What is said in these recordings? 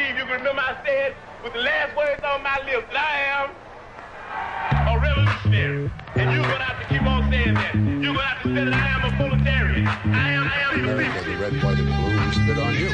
believe you can remember I said with the last words on my lips that I am a revolutionary. And you're going to have to keep on saying that. You're going to have to say that I am a proletarian. I am the people. The red, white, and blue spit on you.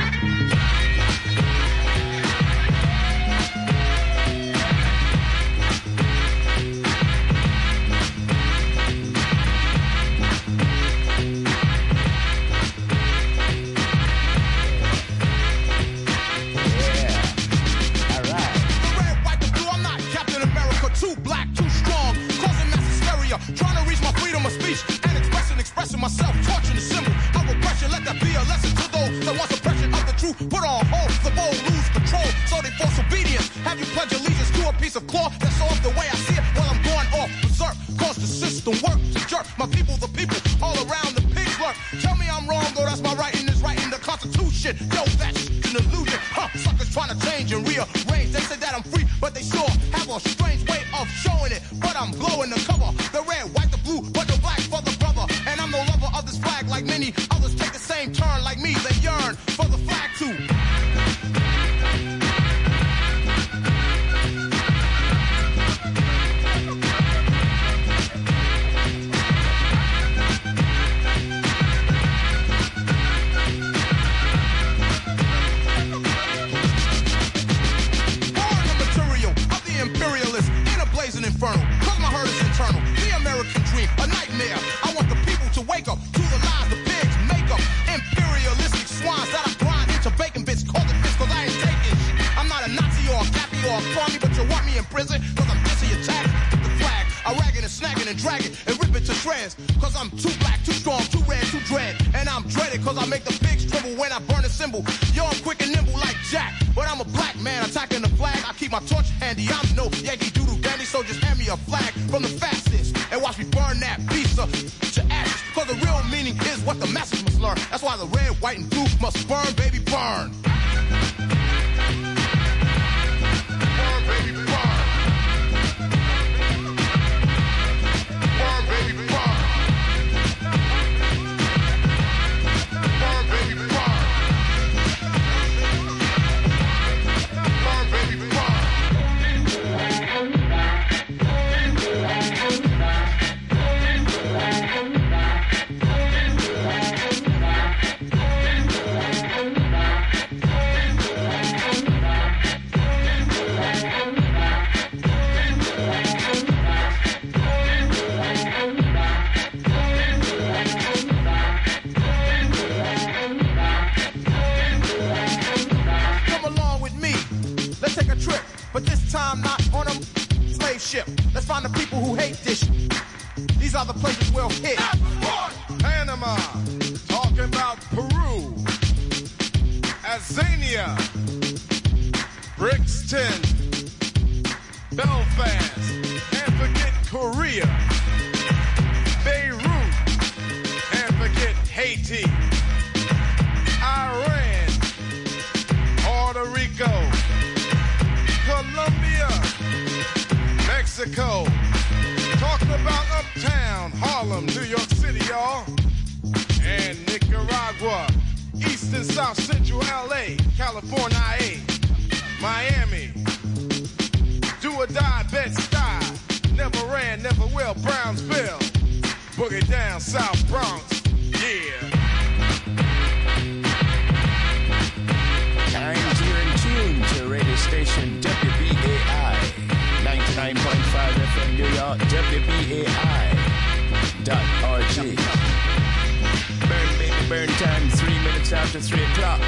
Trying to reach my freedom of speech and expressing myself, torturing the symbol of oppression. Let that be a lesson to those that want suppression of the truth. Put on hold, the bold lose control, so they force obedience. Have you pledge allegiance to a piece of cloth that's off the way I see it? While I'm going off berserk, cause the system works to jerk my people, the people all around the pigs lurk. Tell me I'm wrong, though that's my writing is writing the Constitution. Yo, that's an illusion. Suckers trying to change and rearrange. They say that I'm free, but they sure have a strange way of showing it. But I'm glowing the cover, the red, white, the blue, but the black for the brother. And I'm the lover of this flag, like many others take the same turn like me. They yearn for the flag too. Inferno, cause my hurt is internal. The American dream, a nightmare. I want the people to wake up to the lies the pigs make up. Imperialistic swines that I grind into bacon bits. Call it bits cause I ain't taking shit. I'm not a Nazi or a Cappy or a Farmy, but you want me in prison cause I'm busy attacking the flag. I ragging and snagging and dragging and rip it to shreds. Cause I'm too black, too strong, too red, too dread. And I'm dreaded cause I make the pigs tremble when I burn a symbol. Yo, I'm quick and nimble like Jack, but I'm a black man attacking the flag. I keep my torch handy. I'm no Yankee Doodle Dandy, so just hand me a flag from the fastest and watch me burn that piece of to ashes. Cause the real meaning is what the masses must learn. That's why the red, white, and blue must burn, baby, burn. Burn, baby, burn. Burn, baby, burn. Burn, baby, burn. Burn, baby, burn. But this time not on a slave ship. Let's find the people who hate this shit. These are the places we'll hit. Panama, talking about Peru, Azania, Brixton, Belfast, can't forget Korea, Beirut, can't forget Haiti, Iran, Puerto Rico, Colombia, Mexico, talking about Uptown, Harlem, New York City, y'all, and Nicaragua, East and South Central LA, California, Miami, do or die, Bed-Stuy, never ran, never will, Brownsville, boogie down, South Bronx, yeah. Time to in tune to radio station WBAI 99.5 FM New York, WBAI.org. Burn, baby, burn time, 3 minutes after 3 o'clock.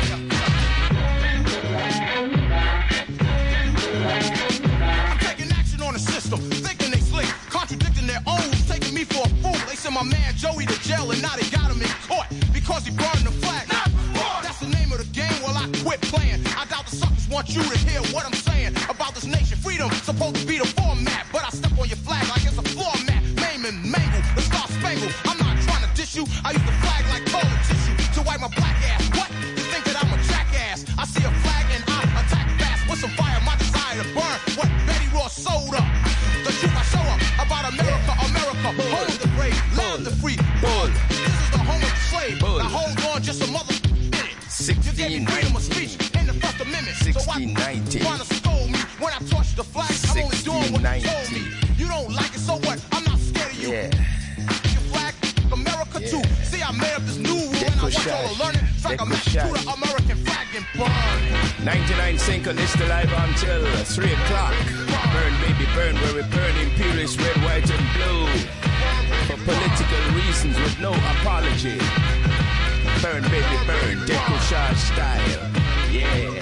I'm taking action on the system, thinking they slick, contradicting their own, taking me for a fool. They sent my man Joey to jail and now they got him in court because he burned the flag. That's the name of the game, well I quit playing. I doubt the suckers want you to hear what I'm saying about this nation. Freedom supposed to be the format, but I step on your flag like it's a floor mat. Maim and mangle, the Star Spangled. I'm not trying to diss you, I use the flag like toilet tissue to wipe my black ass. What? You think that I'm a jackass? I see a flag and I attack fast with some fire, my desire to burn what Betty Ross sold up. The truth I show up about America, America, home of the brave, land of the free. This is the home of the slave. Now hold on just a mother minute. You gave me freedom of speech in the First Amendment. Amendment. 1690. So why trying to scold me when I touch the flag? I'm only doing what you told me. You don't like it, so what? I'm not scared of you. Yeah. Your flag, America too. See, I made up this new rule and I want y'all to learn it. It's like a match to the American flag and burn. 99 Cinco is still live until 3 o'clock. Burn, baby, burn, where we burn imperialist red, white, and blue. For political reasons with no apology. Burn, baby, burn, decoupage style. Yeah.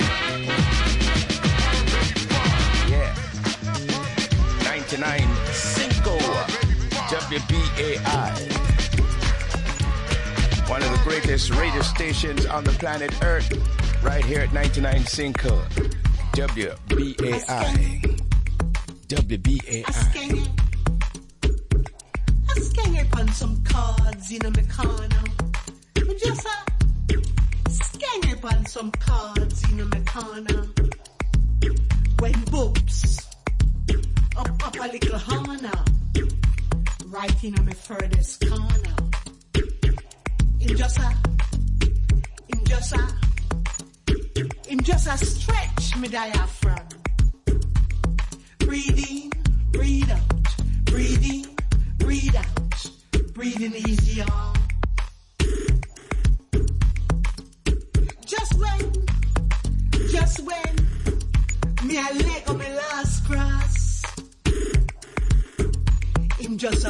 Yeah. 99 Cinco, WBAI. One of the greatest radio stations on the planet Earth, right here at 99 Cinco, WBAI. WBAI. I scan upon some cards in my corner. Just scan upon some cards in my corner. When books up a little corner, right in my furthest corner. Him just a stretch me diaphragm. Breathe in, breathe out. Breathe in, breathe out. Breathing easier. Just when me a leg on my last grass. Him just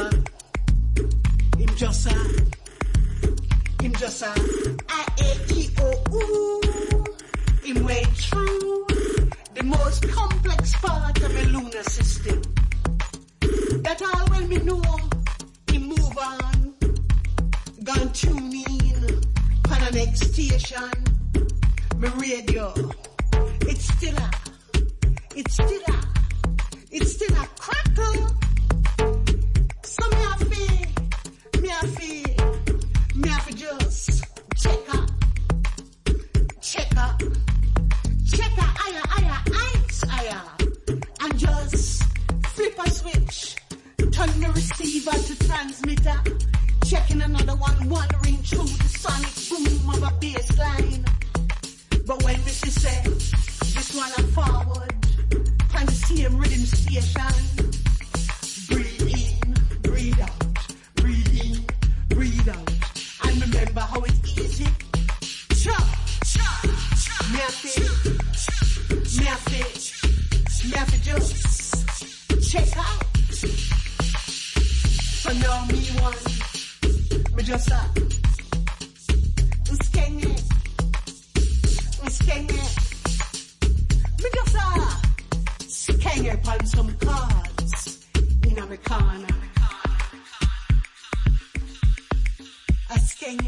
a I-A-E-O-U. Him way through the most complex part of my lunar system. That all when me know, him move on. Gone tune in, on the next station. My radio, it's still a crackle. So me have to just check her, higher, and just flip a switch, turn the receiver to transmitter, checking another one, wandering through the sonic boom of a bass line. But when Missy say, this one I'm forward, on the same rhythm station, breathe in, breathe out, breathe in, breathe out. And remember how it's easy. Chop, me have to just check out. So now me just scan it. Me just scan upon some cards in a corner. I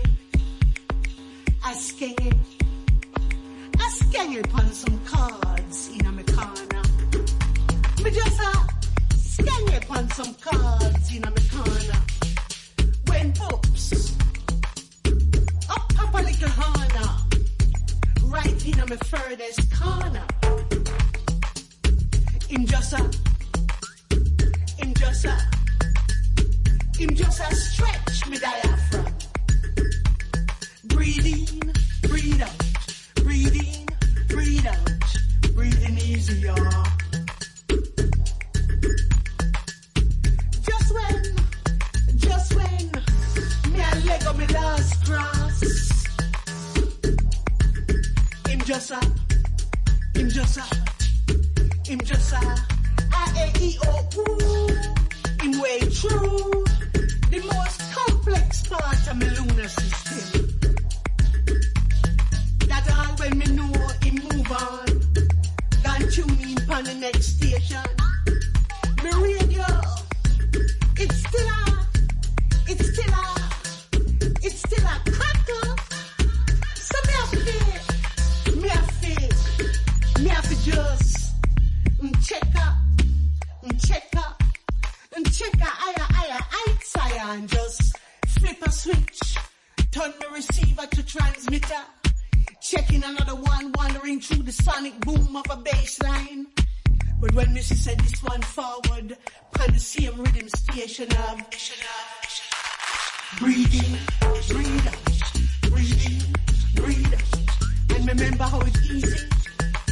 scan upon some cards in a corner. Me just scan upon some cards in a corner. When books up a little corner, right in my furthest corner. Him just a stretch me diaphragm. Breathe in, breathe out. Breathe in, breathe out. Breathing easier. Just when me a leg on me last cross. Him just a I-A-E-O-U. Him way through the most complex part of my lunar system. That all when me know him move on. Gone tune in on the next station. Me radio, it's still a crackle. So me have to just check higher, and just flip a switch, turn the receiver to transmitter, checking another one, wandering through the sonic boom of a bass line. But when Missy said this one forward, on the same rhythm station of breathe in, breathe out, breathe in, breathe out. And remember how it's easy.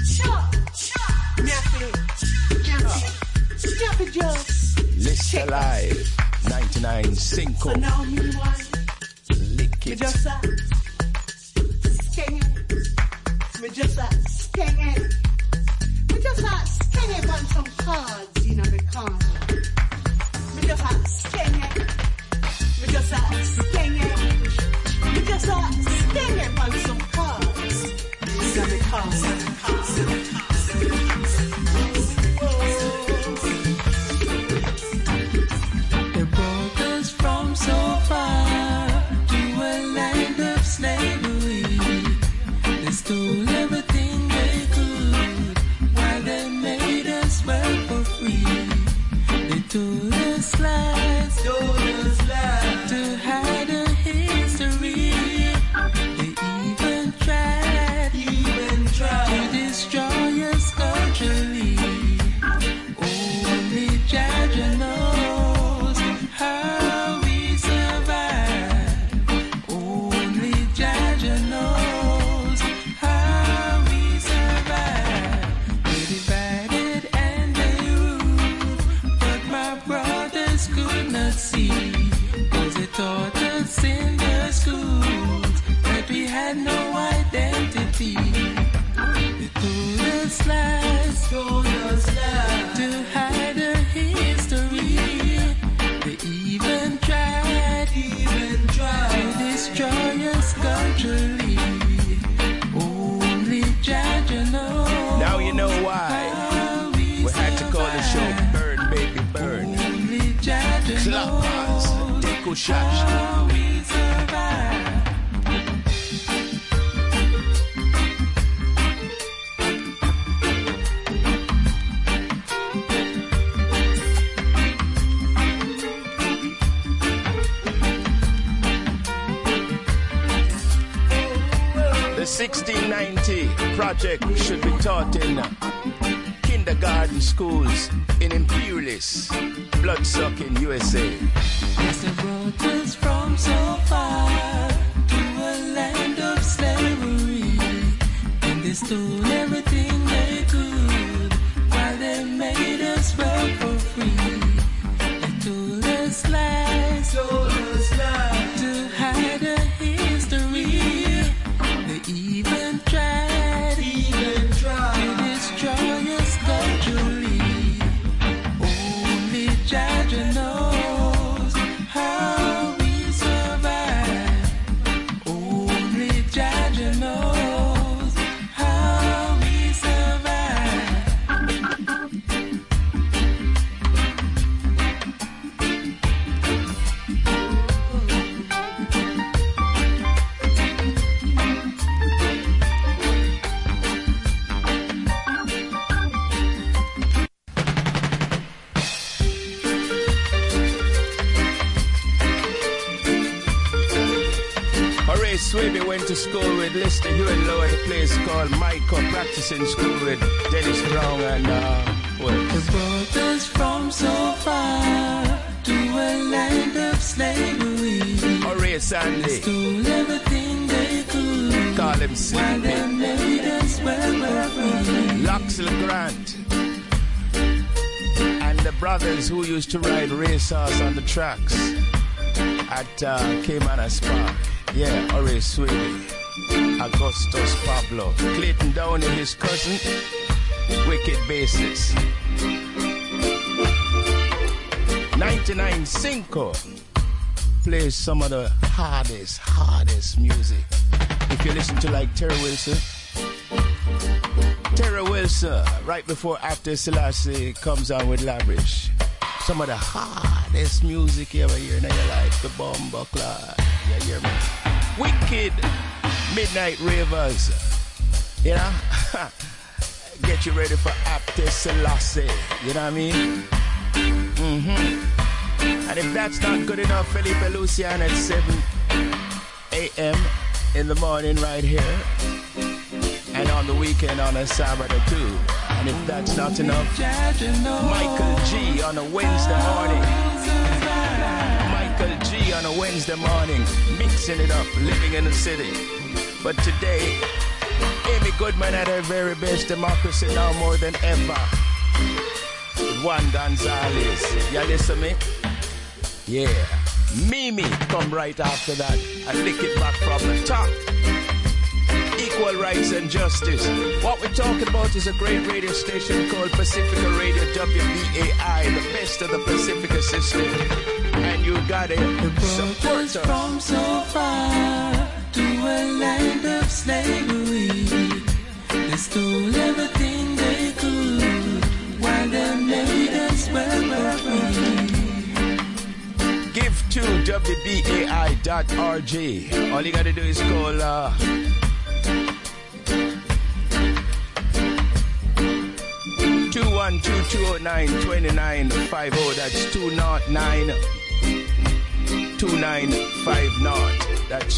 Rasta Live, 99 Cinco. So now me one, Lick me it. just skeng it. Me just skeng it. Me just skeng it on some cards, you know, the corner. Me just skeng it. Me just skeng it. Me just skeng it on some cards, you know, the corner. They brought us from so far to a land of slavery. They stole everything they could while they made us work for free. They told us lies to hide a history. They even tried to destroy us culturally. Only Jah knows how we survive. Only Jah knows how we survive. They divided and they ruled, but my brothers could not see. 'Cause they taught us in their schools that we had no identity. They told us lies to hide our history. They even tried to destroy us culturally. Only Jah knows. Now you know why how we had to call the show survive. Burn Baby Burn. Only Jah Clappers, knows Deco Shash. how we survive. The 1690 project should be taught in kindergarten schools in imperialist, blood-sucking USA. Yes, they brought us from so far to a land of slavery, and they stole everything they could while they made us work for free. They told us lies to hide a history. They even tried to destroy us culturally. Only Jah knows how we survive. Only Jah knows how we survive. Horace Swaby went to school with Lister Hewitt Low at a place called Michael Practicing School with Dennis Brown and They brought us from so far to a land of slavery. Horace Sandy, Stole everything they could call him while they Sleepy, made us work for free. Loxel Grant, and the brothers who used to ride racehorse on the tracks at Caymanas Park. Yeah, Horace Swaby, Augustus Pablo, Clayton Downey, his cousin, Wicked Bassist. 99 Cinco plays some of the hardest music. If you listen to like Terry Wilson, right before After Selassie comes on with Lavish. Some of the hardest music you ever hear in your life, the Bomba Clot. Yeah, hear me? Wicked Midnight Ravers. You know? Get you ready for After Selassie. You know what I mean? And if that's not good enough, Felipe Lucian at 7 a.m. in the morning right here. And on the weekend on a Saturday too. And if that's not enough, Michael G on a Wednesday morning. Michael G on a Wednesday morning, mixing it up, living in the city. But today, Amy Goodman at her very best, democracy now more than ever. Juan Gonzalez. You listen me? Yeah. Mimi come right after that and lick it back from the top. Equal rights and justice. What we're talking about is a great radio station called Pacifica Radio, WBAI, the best of the Pacifica system. And you gotta support us. From so far to a land of slavery, they stole everything they could while they made us were free. Give to WBAI.RG. All you gotta do is call 212-209-2950. That's 209-2950. That's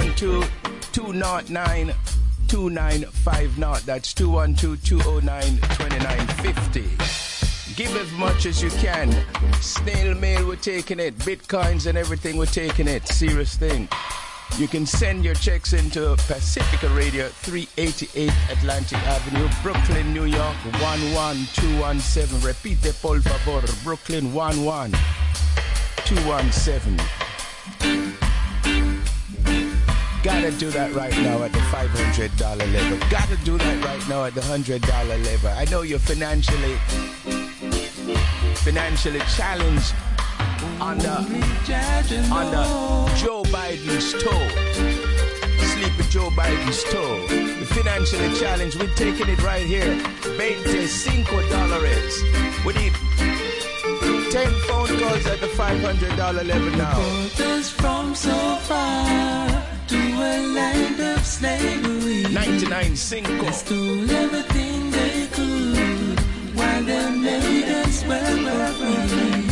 212-209-2950. That's 212-209-2950. Give as much as you can. Snail mail, we're taking it. Bitcoins and everything, we're taking it. Serious thing. You can send your checks into Pacifica Radio, 388 Atlantic Avenue, Brooklyn, New York, 11217. Repite, por favor. Brooklyn, 11217. Gotta do that right now at the $500 level. Gotta do that right now at the $100 level. I know you're financially challenged under Joe Biden's toe. Sleep with Joe Biden's toe. You're financially challenged. We're taking it right here. $25. We need 10 phone calls at the $500 level now. Borders from so far to a land of slavery. 99 Cinco. They stole everything they could while they made us were free.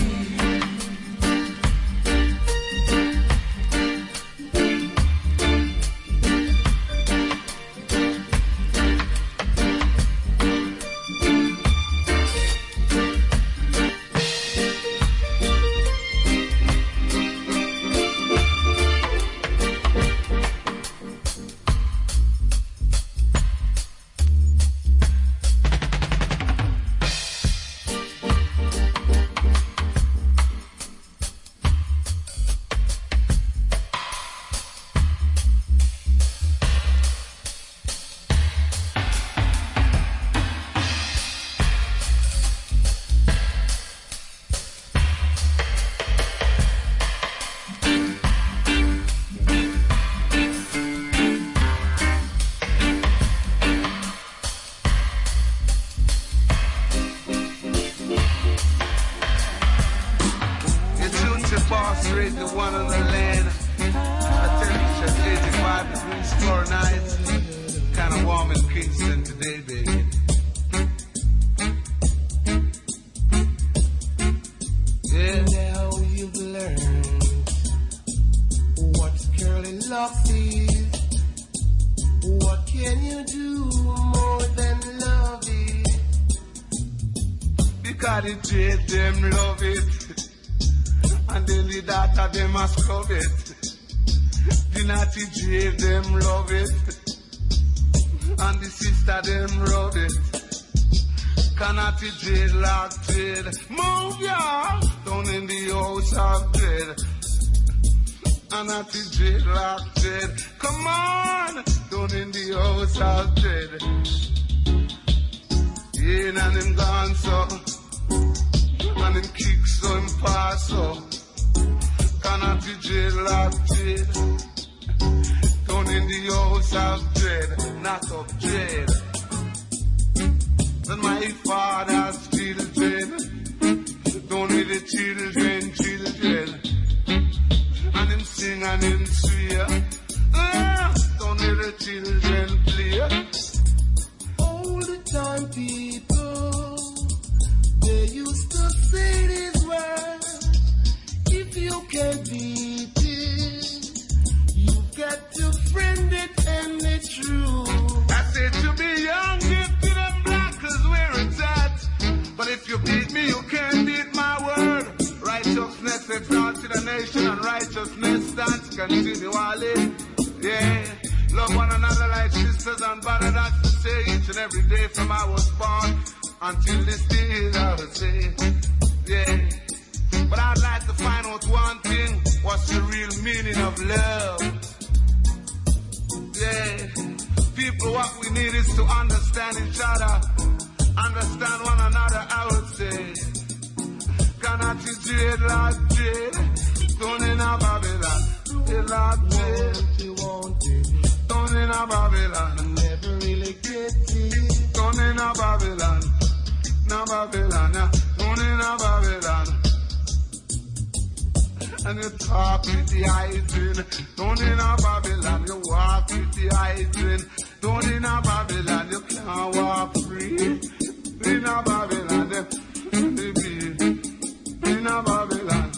Love one another like sisters and brothers, that's to say each and every day from I was born. until this day is out of say. Yeah. But I'd like to find out one thing, what's the real meaning of love? Yeah. People, what we need is to understand each other, understand one another, I would say. Cannot you trade like trade? Down in a Babylon, trade like trade. Down in a Babylon, never really get it. Down in a Babylon, no Babylon, down in a Babylon. And you talk with the hydrant, down in a Babylon. You walk with the hydrant, down in a Babylon. You can't walk free in a Babylon. In a Babylon.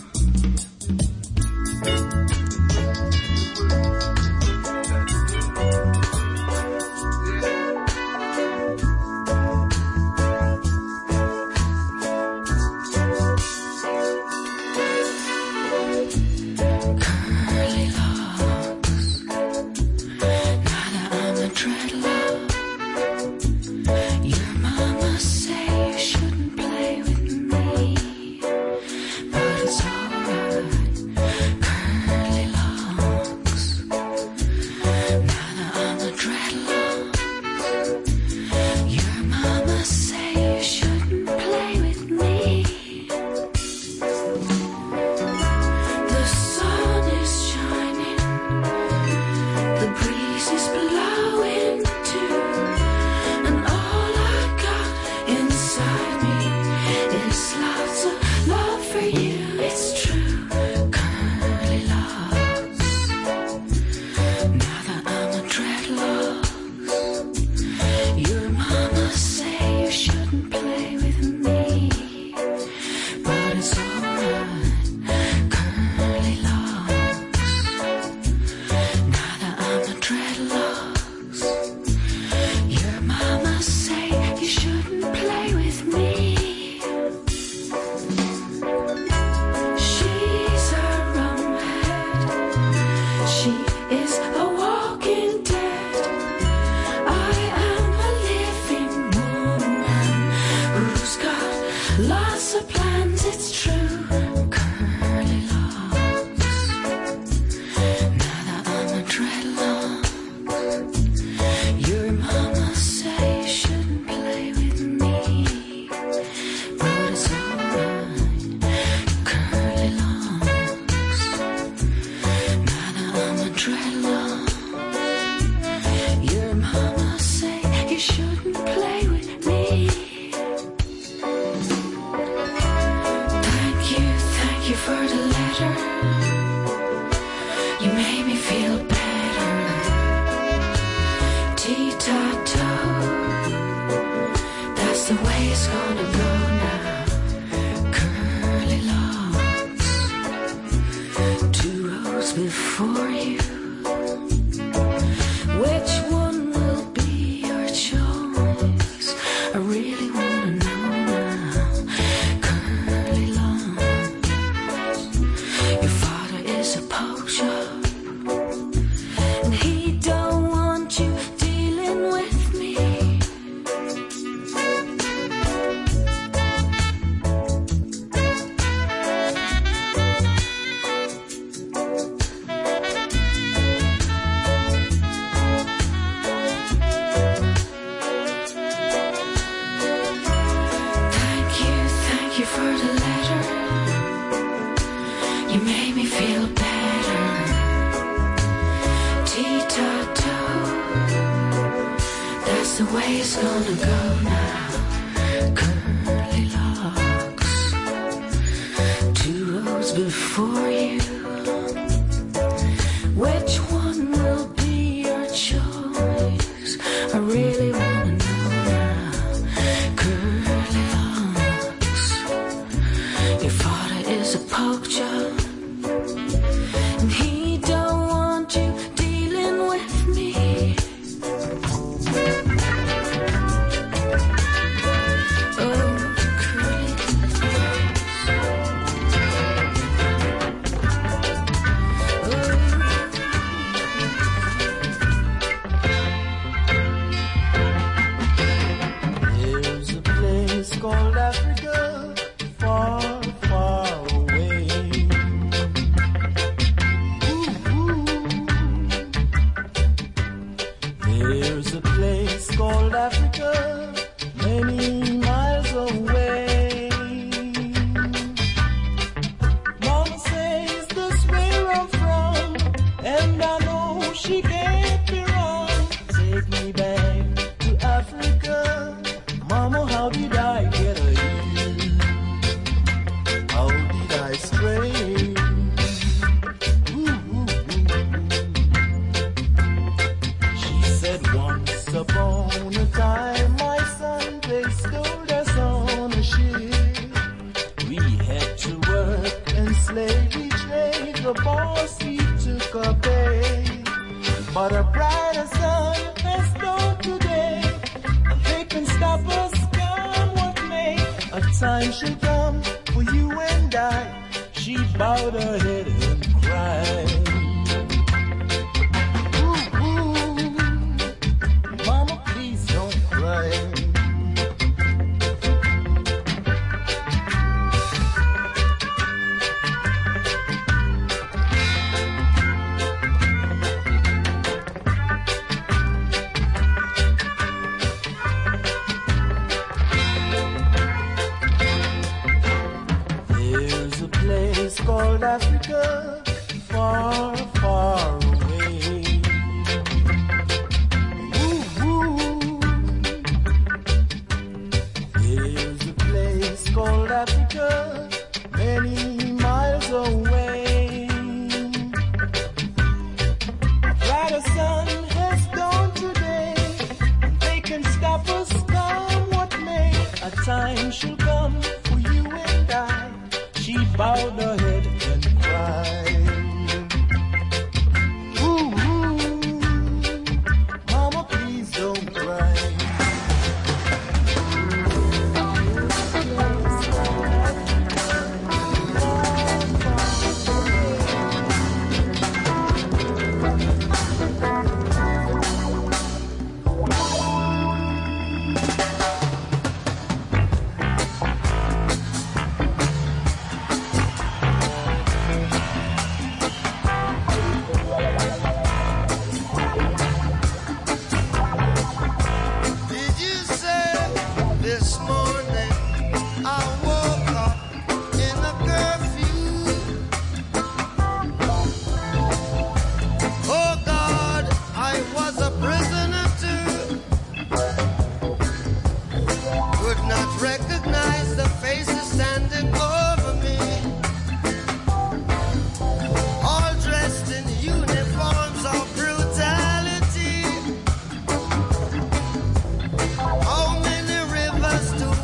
a place called Africa, many miles away. Mama says that's where I'm from, and I know she can't be wrong. Take me back to Africa, Mama, how did I get here? How did I stray? Upon a time, my son, they stowed us on a ship. We had to work and slavery trade, the boss he took a pay. But a brighter sun has dawned today, and they can stop us, come what may. A time shall come for you and I. She bowed her head and cried. Called Africa, far, far away. Ooh, ooh. There's a place called Africa, many miles away. A brighter sun has dawned today, they can stop us, come what may. A time shall come for you and I. She bowed her head and cried. Ooh, ooh, Mama, please don't cry. To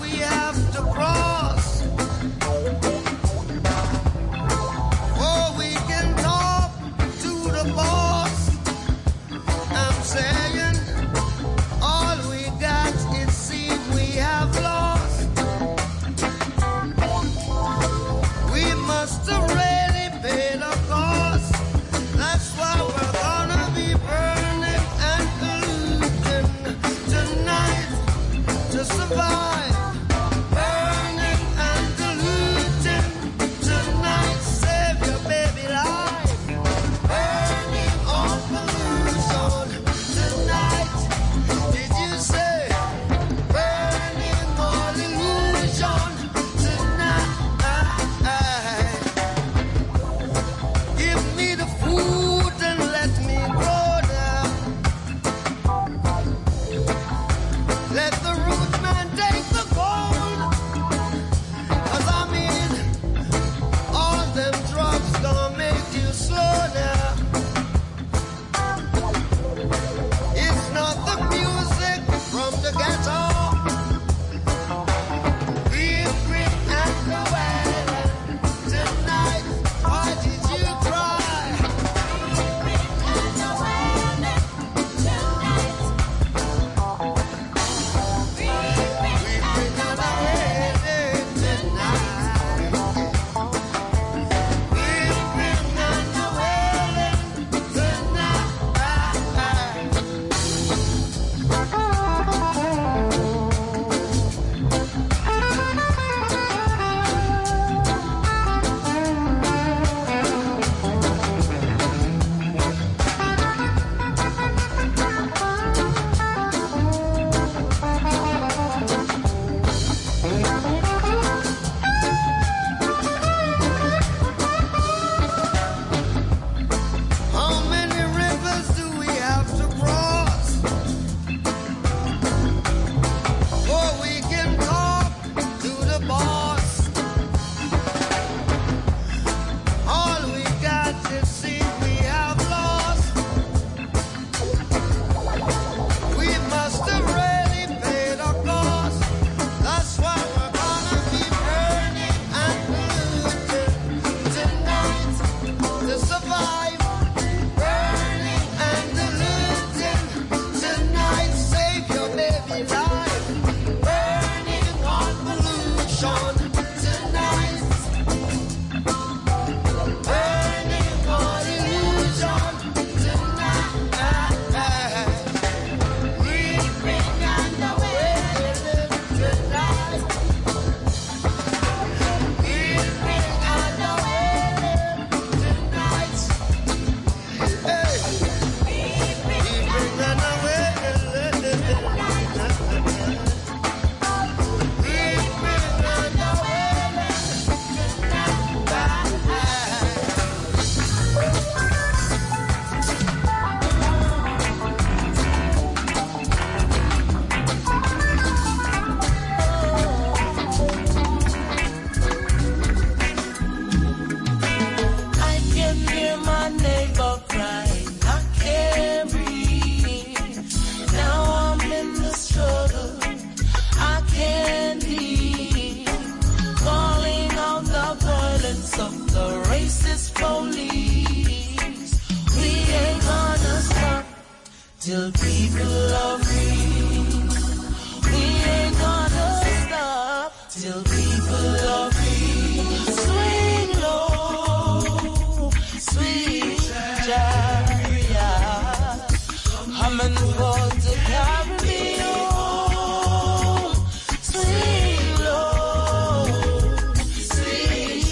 till people are free. We ain't gonna stop till people are free. Swing low, sweet chariot, humming for to carry me home. Swing low, sweet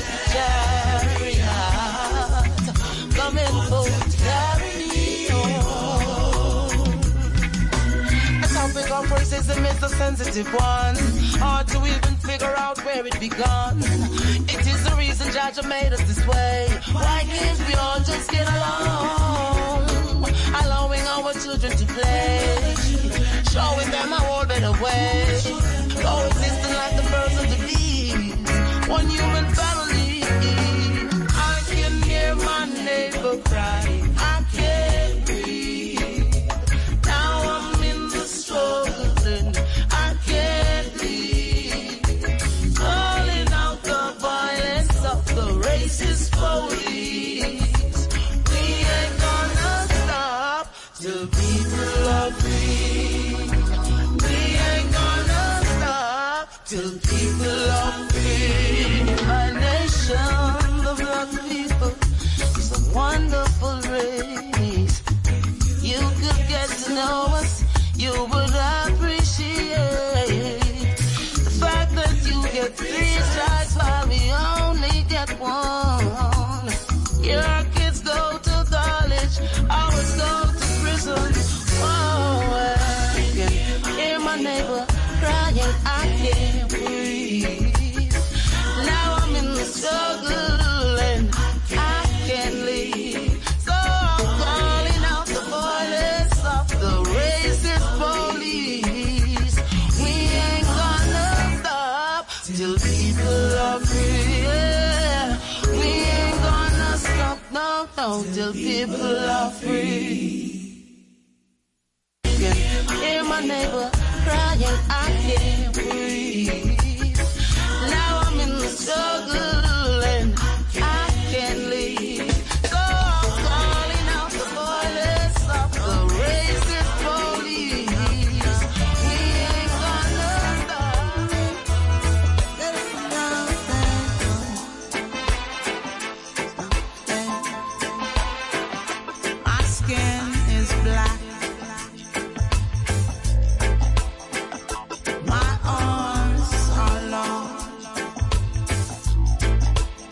chariot, coming for to carry me home. The topic of racism is a sensitive one. Hard to even figure out where it began. It is the reason Jah made us this way. Why can't we all just get along? Allowing our children to play, showing them a whole better way. Coexisting like the birds and the bees, one human family. I can hear my neighbor cry, I can't breathe. Now I'm in the struggle and I can't leave. Calling out the violence of the racist police. We ain't gonna stop till people are free. We ain't gonna stop till people are free. My nation, the black people, is a wonderful race. You could get to know us, you would appreciate the fact that you get 3 strikes while we only get 1. Your kids go to college, ours go to prison. Oh, I can hear my neighbor crying, I can't breathe. Now I'm in the struggle and I can't leave. So I'm calling out the violence of the racist police. We ain't gonna stop till people are free. Yeah. We ain't gonna stop, no, till people are free. Hear my neighbor crying, I can't breathe. Now I'm in the struggle and I can't leave. So I'm calling out the violence of the racist police. We ain't gonna stop. My skin is black. My arms are long.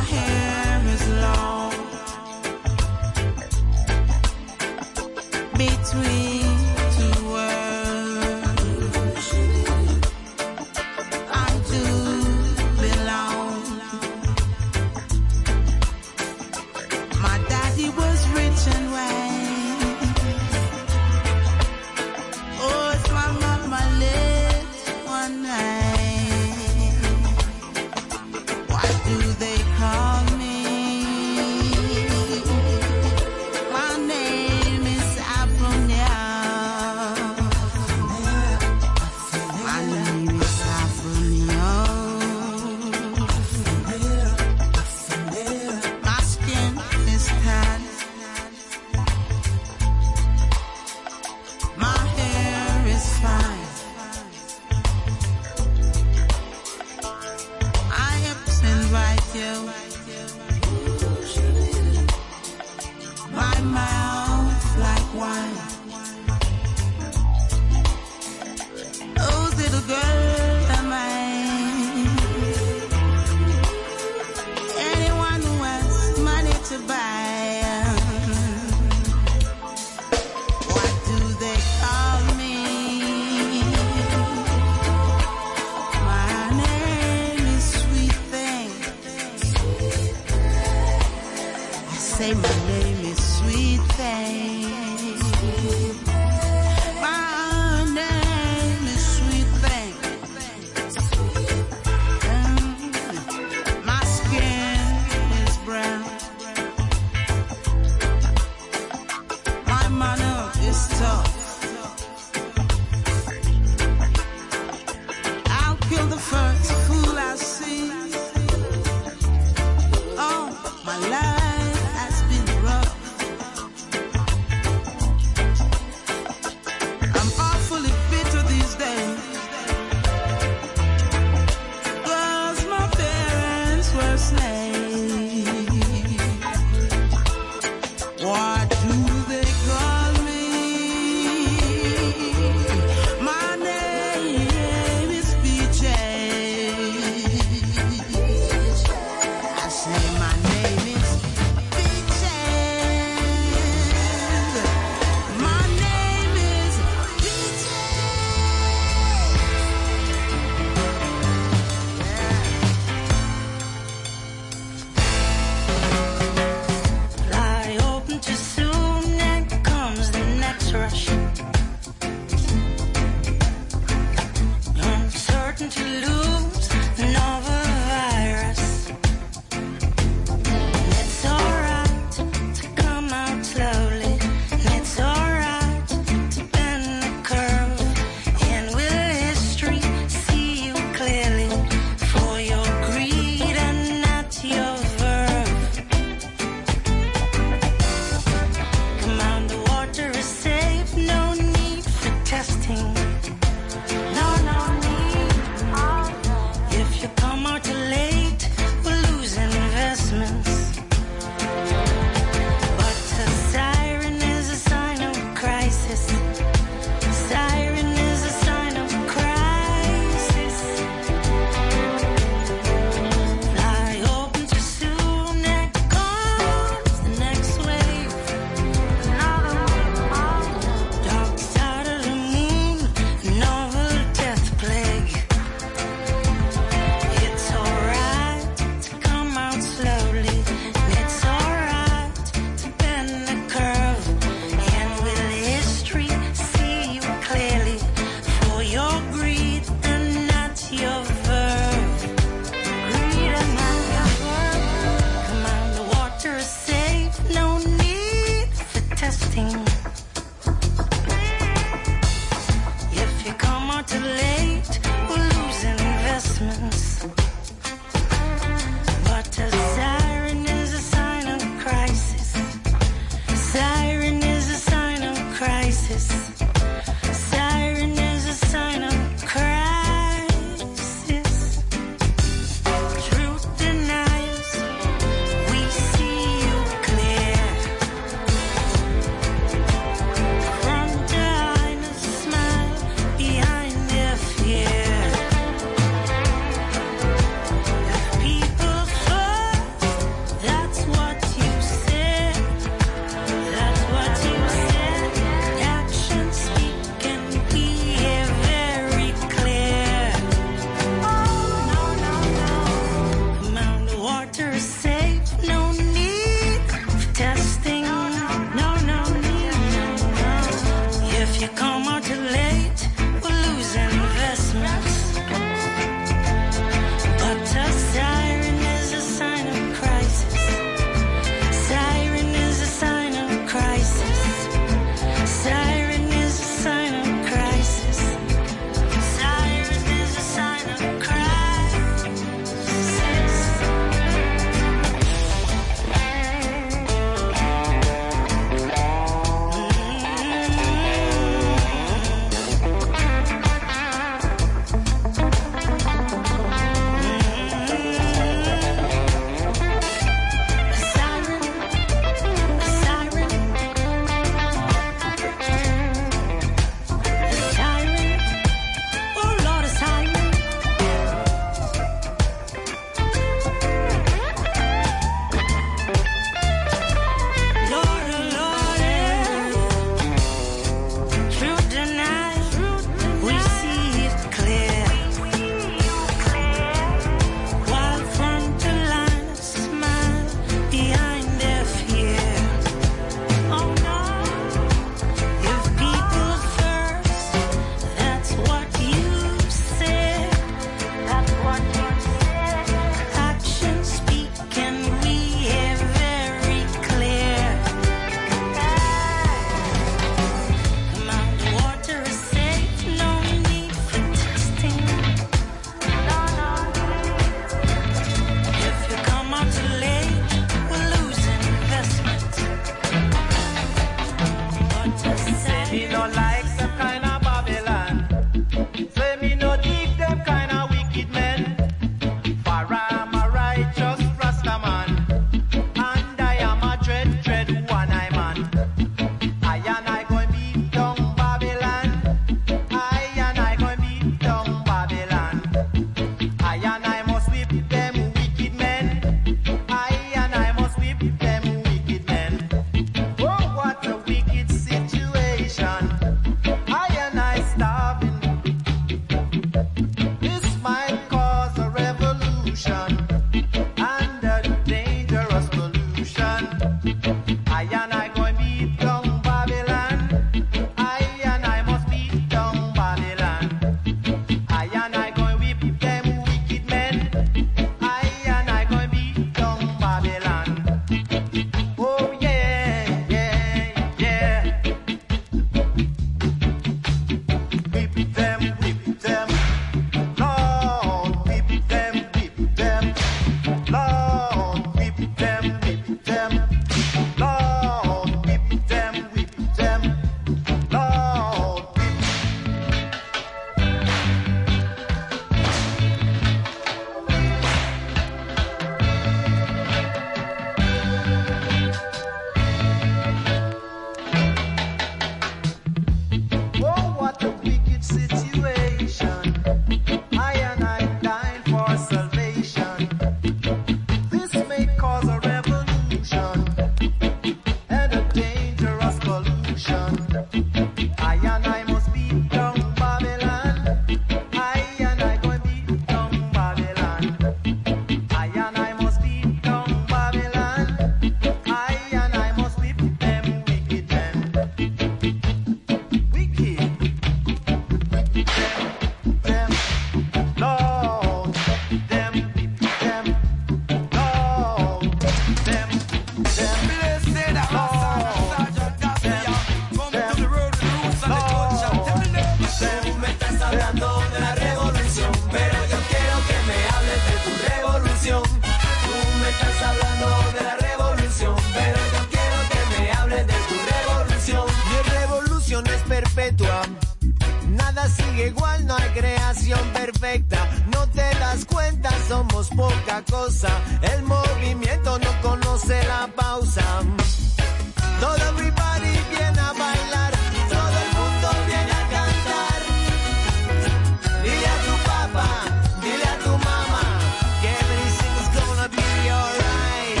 perpetua. Nada sigue igual, no hay creación perfecta. No te das cuenta, somos poca cosa. El movimiento no conoce la pausa. Todo everybody viene a bailar, todo el mundo viene a cantar. Dile a tu papá, dile a tu mamá, que everything's gonna be alright.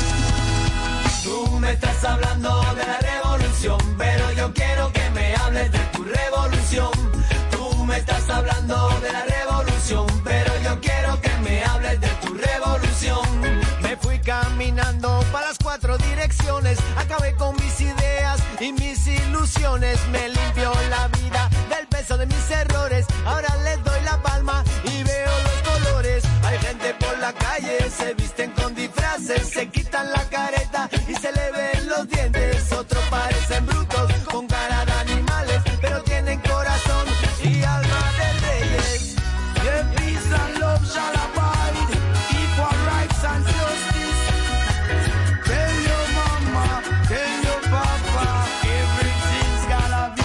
Tú me estás hablando de la revolución, pero yo quiero que me hables de tu revolución. Tú me estás hablando de la revolución, pero yo quiero que me hables de tu revolución. Me fui caminando para las 4 direcciones, acabé con mis ideas y mis ilusiones. Me limpió la vida del peso de mis errores, ahora les doy la palma y veo los colores. Hay gente por la calle, se visten con disfraces, se quitan la careta y se le ven los dientes. Otros parecen brutos, con cara de animales, pero tienen corazón y alma de reyes. Yeah, peace and love shall abide, equal rights and justice. Tell your mama, tell your papa, everything's gonna be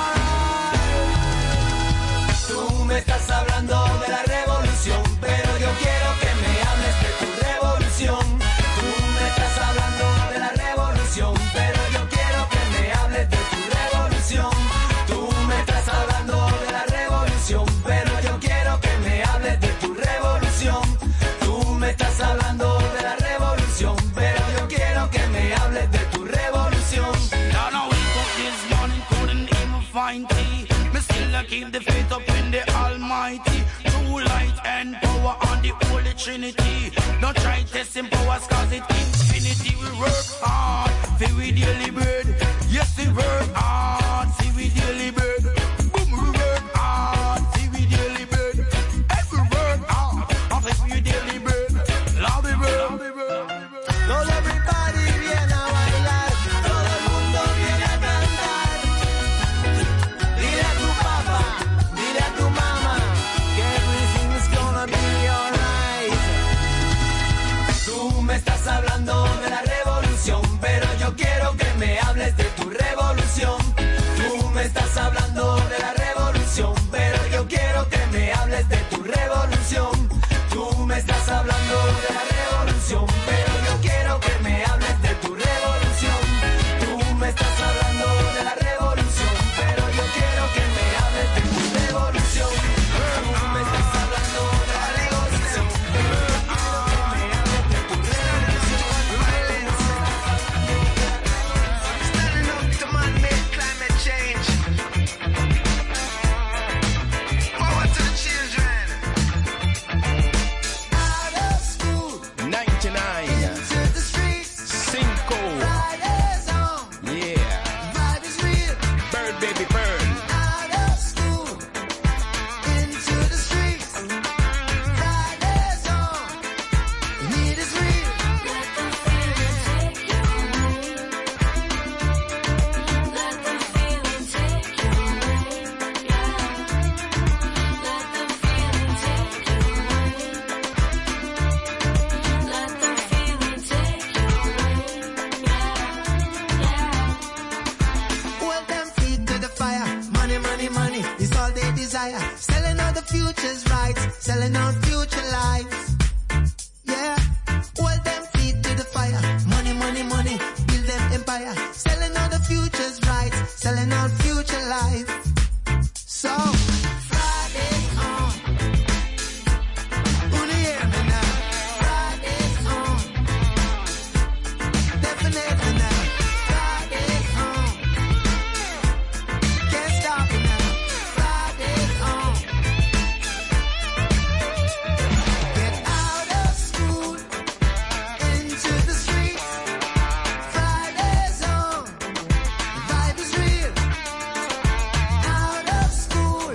alright. Tú me estás hablando de la revolución, pero yo quiero que me hables de tu revolución. Tú me estás hablando de la revolución, pero yo quiero que me hables de tu revolución. Tú me estás hablando de la revolución, pero yo quiero que me hables de tu revolución. Tú me estás hablando de la revolución, pero yo quiero que me hables de tu revolución. Now I wake up this morning, couldn't even find tea. Me still I keep the faith up in the Almighty. True light and power on the Holy Trinity. Don't try testing powers cause it infinity. We work hard, for we daily bread. Yes, we work hard, see we daily bread. Boom, we work hard, see we daily bread. Every work hard, for we daily bread. Love the bread. Todo everybody viene a bailar, todo el mundo viene a cantar. Dile a tu papá, dile a tu mamá, que everything's gonna be alright. Tú me estás hablando de la revolución, pero yo quiero que me hables de tu revolución. Tú me estás hablando de la revolución, pero yo quiero que me hables de tu revolución. Tú me estás hablando de la revolución, pero yo quiero que me hables de tu revolución. Tú me estás hablando de la revolución, pero yo quiero que me hables de tu revolución. Tú me estás hablando de la revolución, pero yo quiero que me hables de tu revolución. Standing up to man-made climate change. Power to the children. Out of school, 99. into the streets, Cinco. Fridays on, Yeah. vibe is real. Burn, baby, burn. Out of school, into the streets, Fridays on, the need is real. Let them feel it take you away. Let them feel it take you away. Yeah. Let them feel it take you away. Let them feel it take you away. Yeah. Hold them feet to the fire. Money, money, money is all they desire. Selling out the future's rights, selling out future lives. Yeah. Hold them feet to the fire. Money, money, money, build them empire. Selling out the future's rights, selling out future life. So, Fridays on. Who do you hear me now? Fridays on. Definitely now. Fridays on. Can't stop it now. Fridays on. Get out of school, into the streets. Fridays on. Vibe is real. Out of school,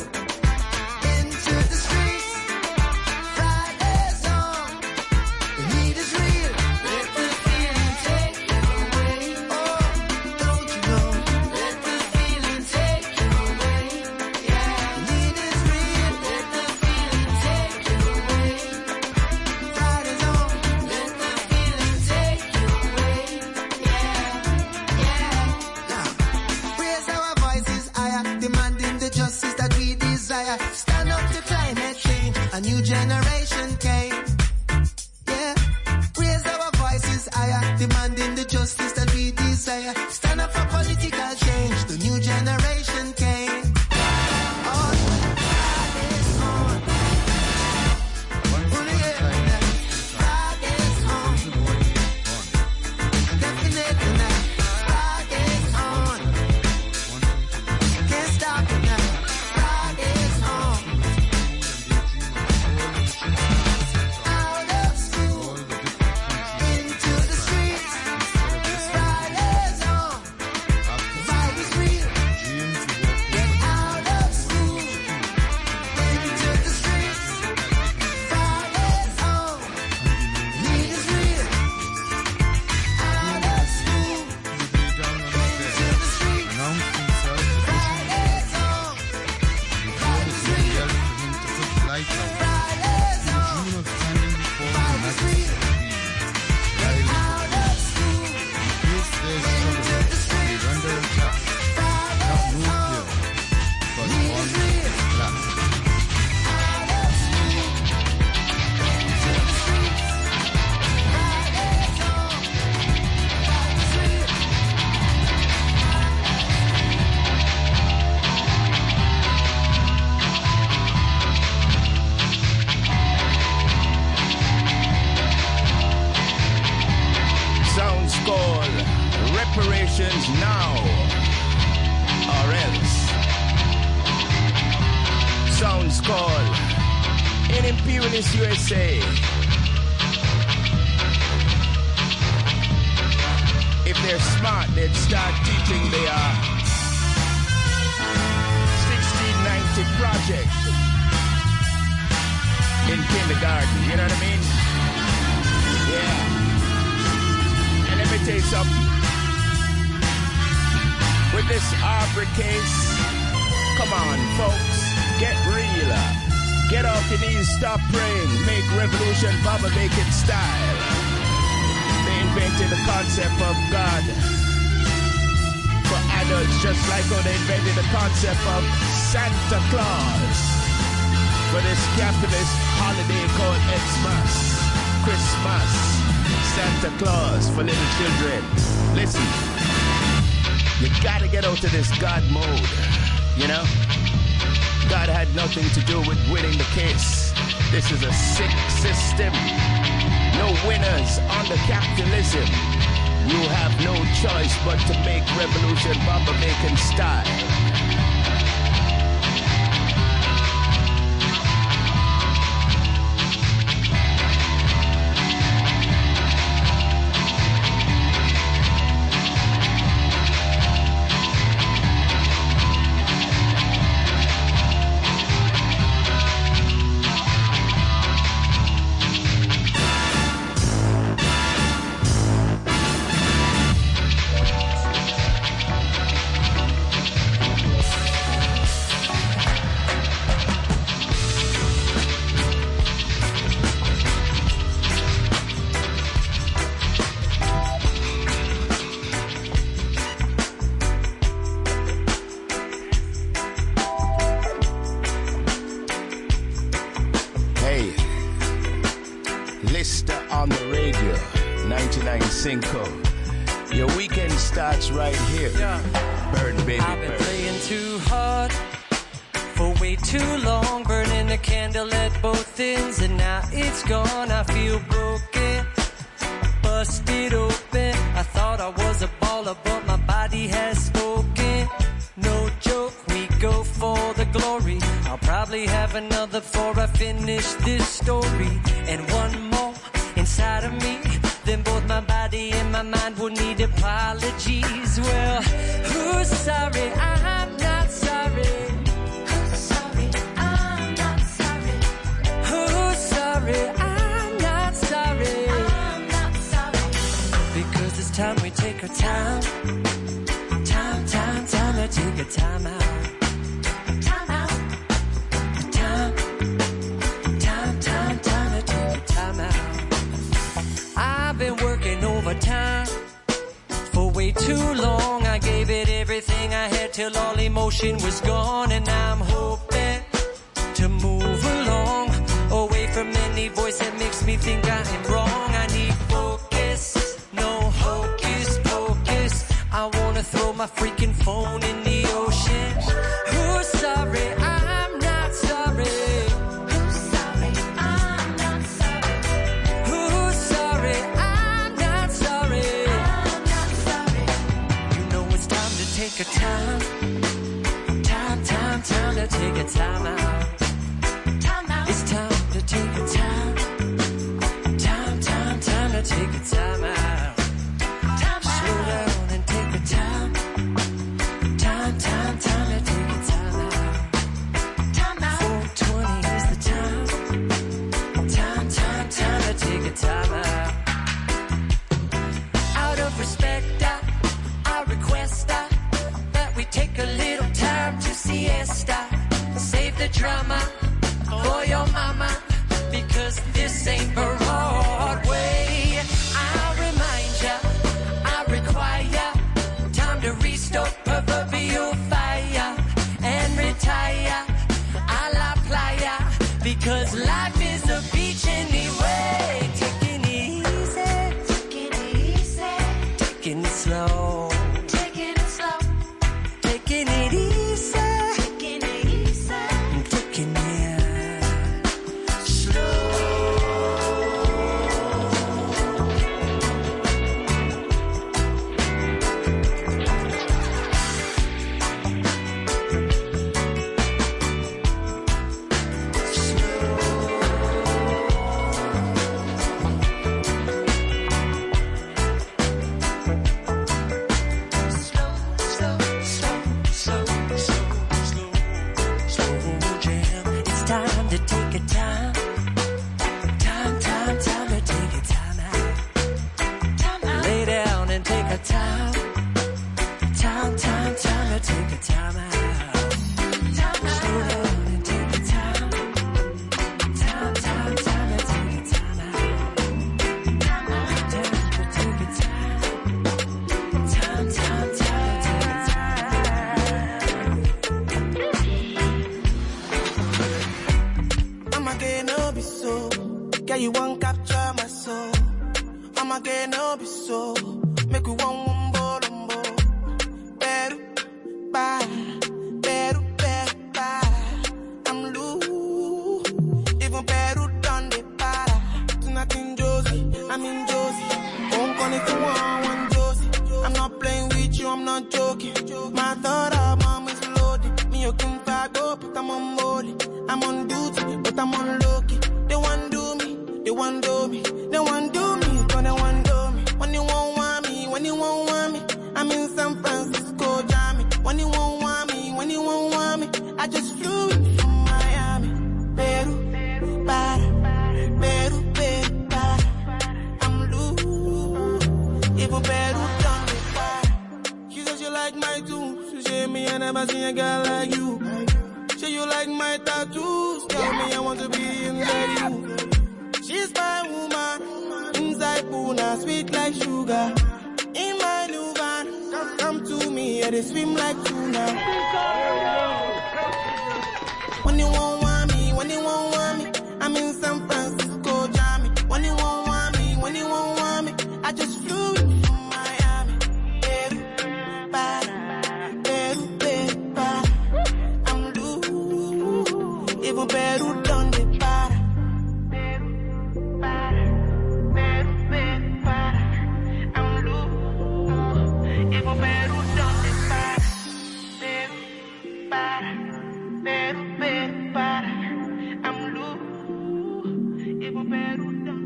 call in Imperialist USA. If they're smart, they'd start teaching the 1690 project in kindergarten. You know what I mean? Yeah. And let me tell you something. With this Aubrey case, come on, folks, get real. Get off your knees, stop praying, make revolution Baba Bacon style. They invented the concept of God for adults, just like how they invented the concept of Santa Claus for this capitalist holiday called Xmas, Christmas, Santa Claus for little children. Listen, you gotta get out of this God mode, you know? God had nothing to do with winning the case. This is a sick system. No winners under capitalism. You have no choice but to make revolution Baba Bacon style. Your weekend starts right here. Burn, baby, I've been playing too hard for way too long, burning the candle at both ends, and now it's gone. I feel broken, busted open. I thought I was a baller, but my body has spoken. No joke, we go for the glory. I'll probably have another before I finish this story, and one more inside of me. Then both my body and my mind will need apologies. Well, who's sorry? I'm not sorry. Who's sorry? I'm not sorry. Who's sorry? I'm not sorry. I'm not sorry. Because it's time we take our time. Time to take a time out. Time out. Time to take a time out. I've been working overtime for way too long. I gave it everything I had till all emotion was gone, and I'm hoping to move along away from any voice that makes me think I am wrong. I need focus, no hocus pocus. I wanna throw my freaking phone in the ocean. Who's sorry? I'm not sorry. Who's sorry? I'm not sorry. Who's sorry? I'm not sorry. I'm not sorry. You know it's time to take a time. Time to take a time out. Time out. It's time to take a time. Time to take a time out. Slow down and take a time. Time to take a time out. Time out. 4:20 is the time. Time to take a time out. Out of respect, I request that we take a little time to siesta. Save the drama for your mama, because this ain't Broadway. I'll remind ya, I require time to restore proverbial fire and retire a la playa, because life is a beach anyway. Taking it easy, taking it easy, taking it slow, taking it slow, taking it easy, taking it easy, taking it slow. to take a time. Time to take a time out. Lay down and take a time. Time to take a time out. Slow down and take a time. Time to take a time out. Time to take a time. Time to take a time. I'm again, no be so. Girl, you won't capture my soul. I'm again, no be so. Make we one umbo. Better, bye. Better, bye. I'm loose. Even better done the para. Tonight in Josie, I'm in Josie. Won't call it to one Josie. I'm not playing with you, I'm not joking. My thought of mom is loaded. Me, you can fag up, but I'm on molly. I'm on duty, but I'm on low-key. They want do me, they want do me. They want do me, but they want do me. When you won't want me, when you won't want me. I'm in San Francisco, Jammy. When you won't want me, when you won't want me. I just flew in from Miami. Peru, para. Peru, para. I'm loose. Even Peru done me para. She says you like my tunes. She said me I never seen a girl like you. Say you like my tattoos. Tell me I want to be inside you. She's my woman. Inside Puna, sweet like sugar. In my new van, come to me, yeah, they swim like tuna. When you won't want me, when you won't want me, I'm in San Francisco, Jammy. When you won't want me, when you won't want me, I just flew in from Miami. Peru, para. I'm loose. Even Peru done the para. Even Peru done the para. I'm loose. Even Peru done.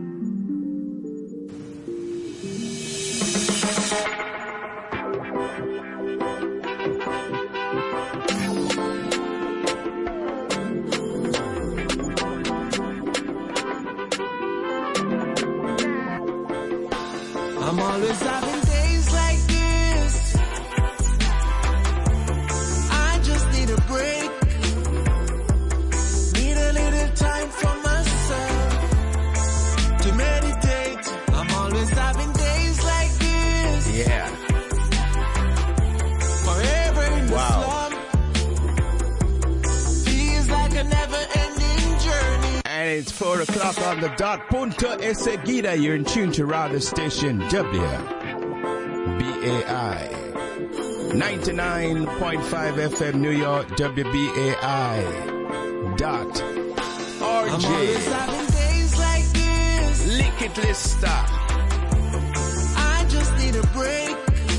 I'm always having days like this. I just need a break. Need a little time for myself to meditate. I'm always having days like this. Yeah. Forever in the slum. Feels like a never-ending journey. And it's 4 o'clock on the dot. Punto Esseguida. You're in tune to radio station WBAI 99.5 FM New York WBAI .RJ. I'm always having days like this. Lick it, Lister. I just need a break.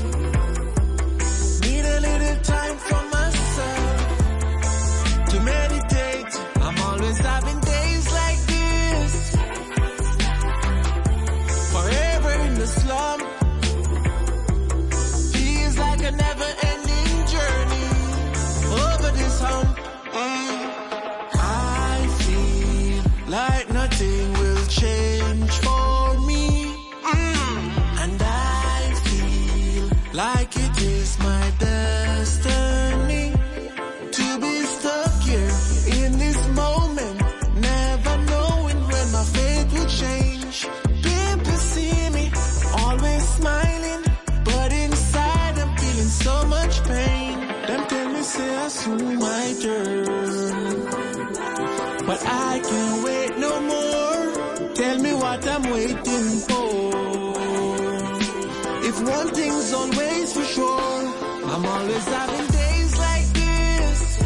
Need a little time for myself to meditate. I'm always having days like this. Forever in the slum. Feels like a never-ending journey. Over this hump. I feel like nothing will change for me. And I feel like it is my destiny to be stuck here in this moment, never knowing when my fate will change. People see me always smiling, but inside I'm feeling so much pain. Them tell me say I soon my turn, but I can't wait no more. Tell me what I'm waiting for. If one thing's always for sure, I'm always having days like this.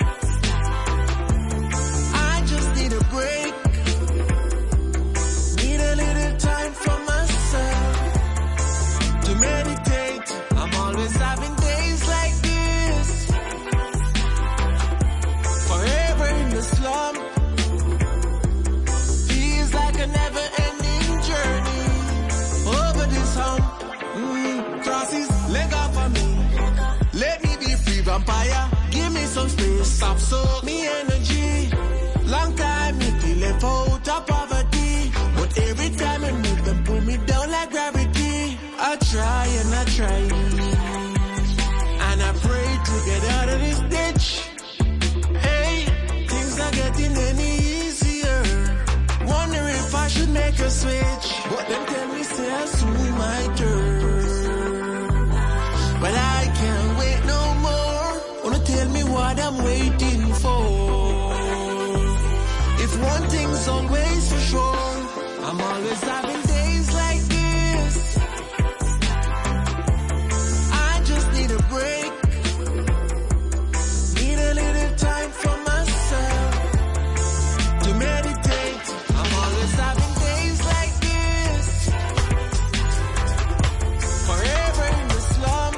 I just need a break. Need a little time for myself to meditate. I'm always having days like this. Forever in the slum. Feels like a never-ending journey. Over this hump. Crosses, leg up on me. Let me be free vampire. Give me some space. Stop soak me energy. was always for sure. I'm always having days like this. I just need a break. Need a little time for myself to meditate. I'm always having days like this. Forever in the slum.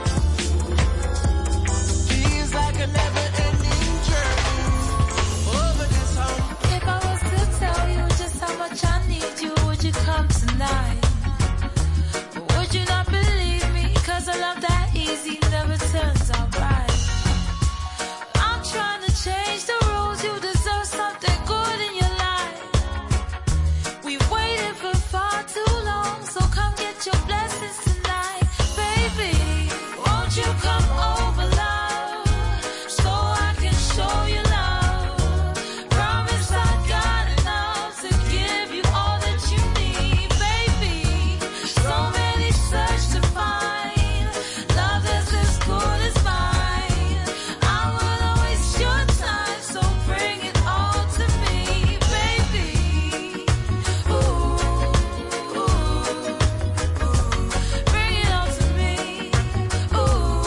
Feels like a never-ending journey over this hump. If I was to tell you just how much I need you, would you come tonight? Or would you not believe me? 'Cause a love that easy never turns out right. I'm trying to change the rules. You deserve something good in your life. We waited for far too long, so come get your blessings tonight. Baby, won't you come over, love, so I can show you love. Promise I got enough to give you all that you need, baby. So many search to find love that's as good as mine. I wanna waste your time, so bring it all to me, baby. Ooh, ooh, ooh. Bring it all to me. Ooh,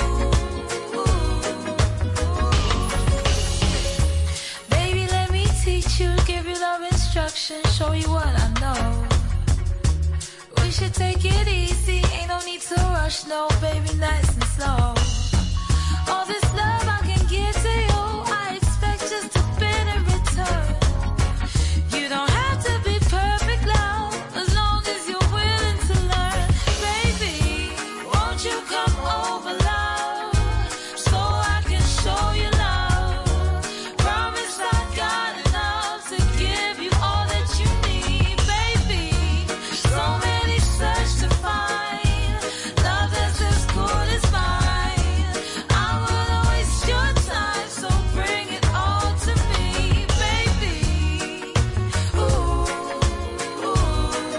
ooh. Baby, let me teach you, give you love instruction, show you what I know. We should take it easy, ain't no need to rush, no, baby, nice and slow. All this love I can give to you, I expect just a bit in return. You don't have to be perfect, love, as long as you're willing to learn. Baby, won't you come over, love, so I can show you love. Promise I got enough to give you all that you need, baby. So many search to find love that's as good as mine. I wanna waste your time, so bring it all to me, baby. Ooh, ooh, ooh.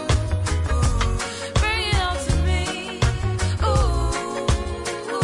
Bring it all to me. Ooh, ooh.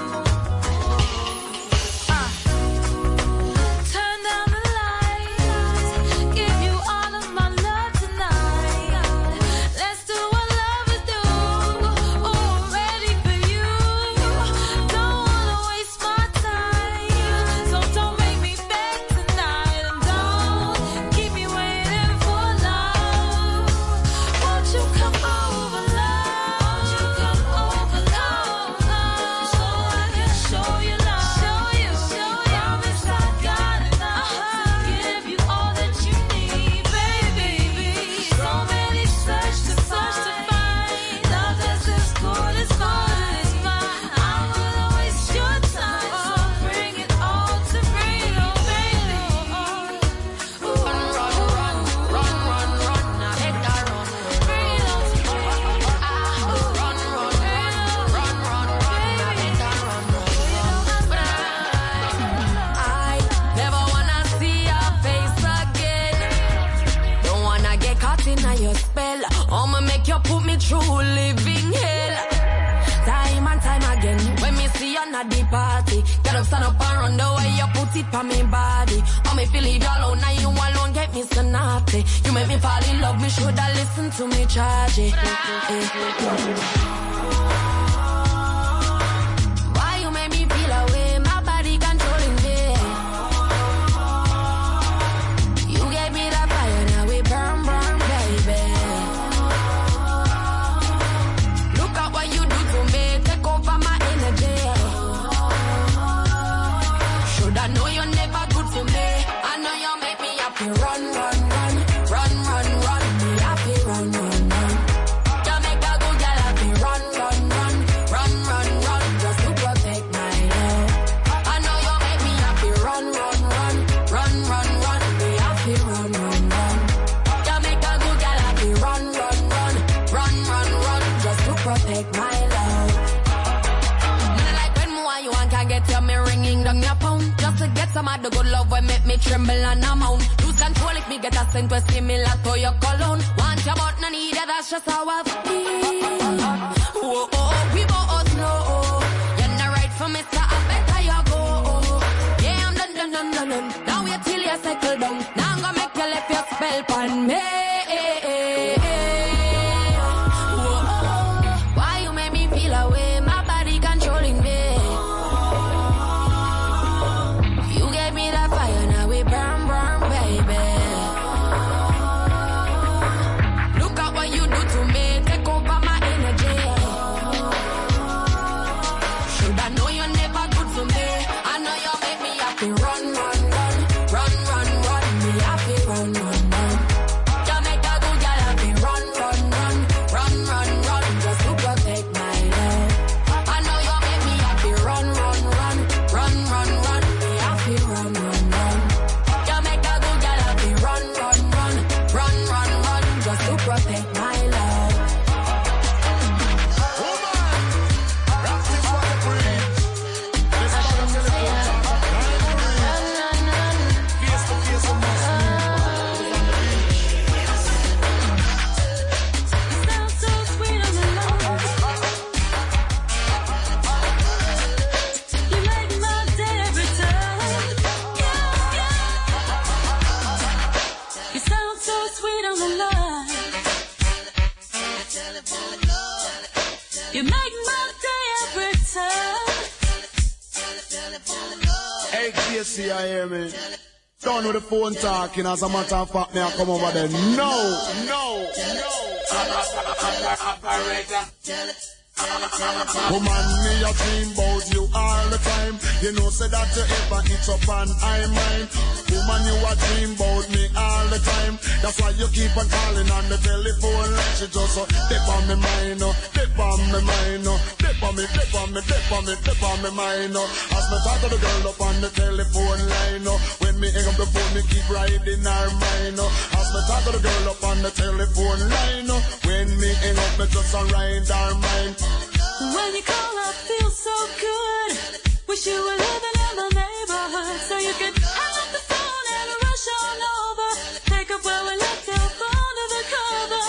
Turn down the lights, give you all of my love tonight. Let's do what lovers do. Oh, I'm ready for you. Don't wanna waste my time, so don't make me beg tonight. And don't keep me waiting for love. Won't you come over, love? Won't you come over, love, so I can show you love. Promise I got enough to give you all that you need, baby. So many search to find love that's as good as mine. I wanna waste your time, so bring it all to me, baby. Ooh, run, now let that run. Bring it all to me. Run, now let that run. I never wanna see your face again. Don't wanna get caught in your spell. I'ma make you put me through living hell. Time and time again, when me see you at the party, get up, stand up and run the way you put it on me body. Oh, me feel it all out, now you alone get me so naughty. You make me fall in love, me shoulda listen to me charge it. Why you make me feel away? My body controlling me. You gave me that fire, now we burn, baby. Look at what you do to me, take over my energy. Shoulda know you're never good for me. I know you make me happy. Run, me happy. Run. You make a good girl happy. Run, just to protect my love. I know you make me happy. Run, me happy. Run. You make a good girl happy. Run, just to protect my love. Like when more you want can get you, me ringing down your phone. Just to get some of the good love will make me tremble and amount. Lose control if me get a scent was similar to your cologne. Want your but no need it, that's just how I feel. Oh, we both know you're not right for me, so I better you go. Yeah, I'm done. Now wait till you settle down. Now I'm gonna make you left your spell on me. Casey, I hear me. Done with the phone talking, as a matter of fact, me I come over there. No. Woman, me a dream about you all the time. You know, say that you ever hit up and I mind. Woman, you a dream about me all the time. That's why you keep on calling on the telephone like she just dip on me mind, dip on me mind, dip on me mind. As me talk to the girl up on the telephone line, when me hang up the phone, me keep riding her mind. As me talk to the girl up on the telephone line, when me hang up, me just ride her mind. When you call, I feel so good. Wish you were living in the neighborhood so you could hang up the phone and rush on over. Pick up where we left off under the cover.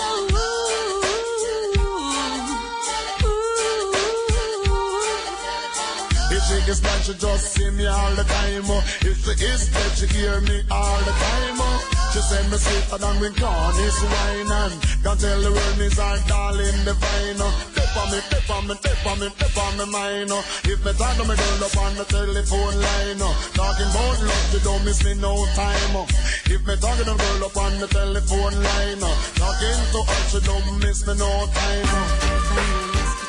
If she gets mad, she just see me all the time. If she is dead, she hear me all the time. She say me sweeter than when corn is wine, and can't tell the world is our darling divine. Dip on me mind. If me talk to me girl up on the telephone line, talking about love, you don't miss me no time. If me talking to the girl up on the telephone line, talking to her, she don't miss me no time.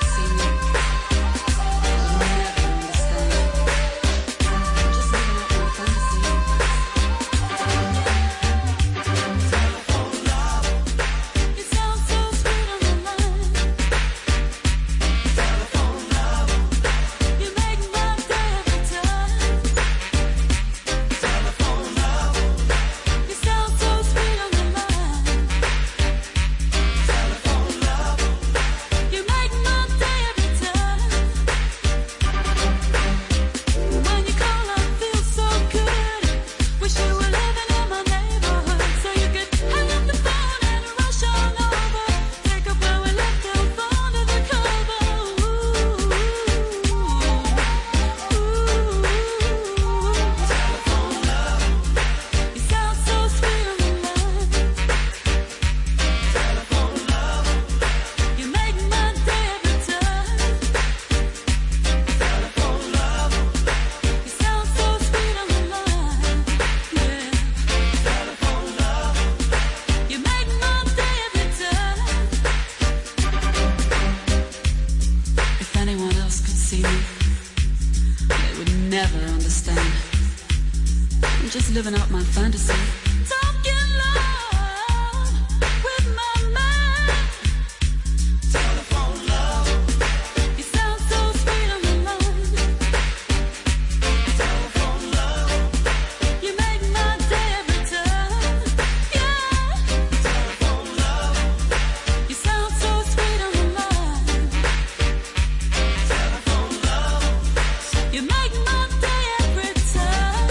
Living out my fantasy. Talking love with my mind. Telephone love. You sound so sweet on the line. Telephone love. You make my day every time. Yeah. Telephone love. You sound so sweet on the line. Telephone love. You make my day every time.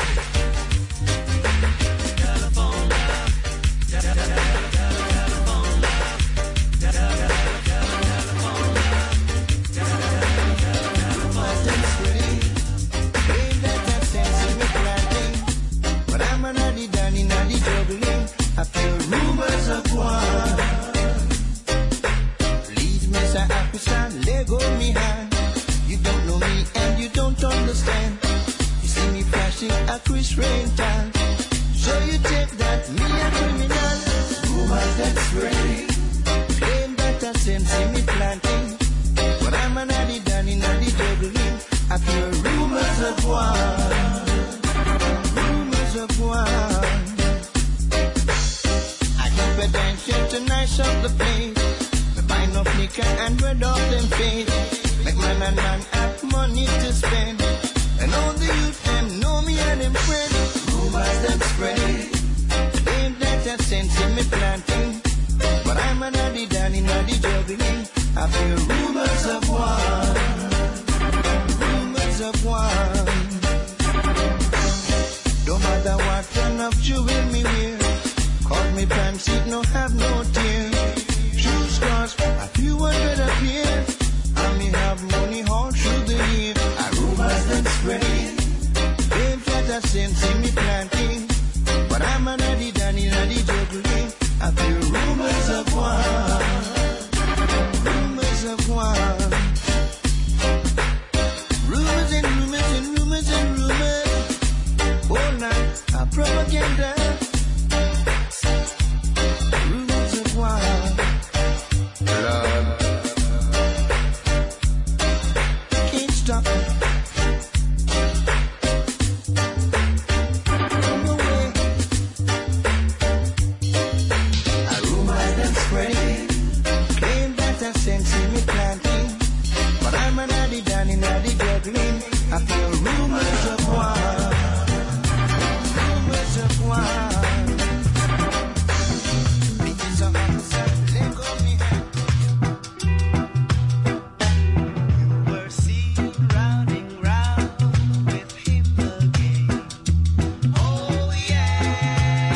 I feel rumors of war. Please, Mr. African, let go me hand. You don't know me and you don't understand. You see me flashing a Chris Rental. So you take that, me a criminal. Rumors that spray. Claim that I send, see me planting. But I'm an addy danny, naddy juggling. I feel rumors of war. Rumors of war. Potential to nice up the place. We buy no liquor and bread off them face. Make man and man have money to spend. And all the youth them know me and them friends. Rumors them spread. Ain't that a sense in me planting. But I'm an addy danny, naddy juggling. I feel rumors of war. Rumors of war. Don't matter what kind of jewel me wear. Caught me pants, it no have no tear. Shoes cost a few hundred a pair. And me have money all through the year. I rumors them spread. Ain't that a sense in me planting. But I'm an addy danny, naddy juggling. I feel rumors of war. Rumors of war. Rumors and rumors and rumors and rumors. propaganda. Rules of war. Lord. Can't stop it. I feel rumors of war. Rumors of war. Pictures of myself, let go me hand. You were seen rounding round with him again. Oh yeah.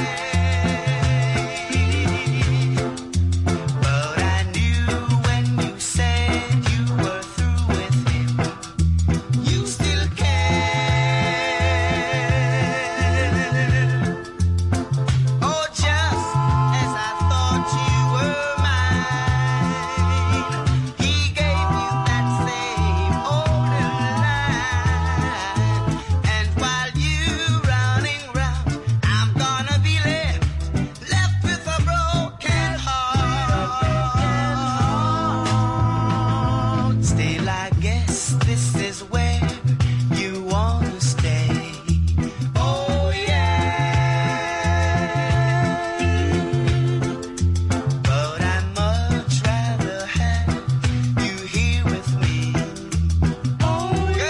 But I knew when you said you were through with him. You still care. Oh, just as I thought you were mine, he gave you that same older line. And while you running round, I'm gonna be left with a broken heart. Still, I guess this is where you want to stay. Oh yeah. But I much rather have you here with me. Oh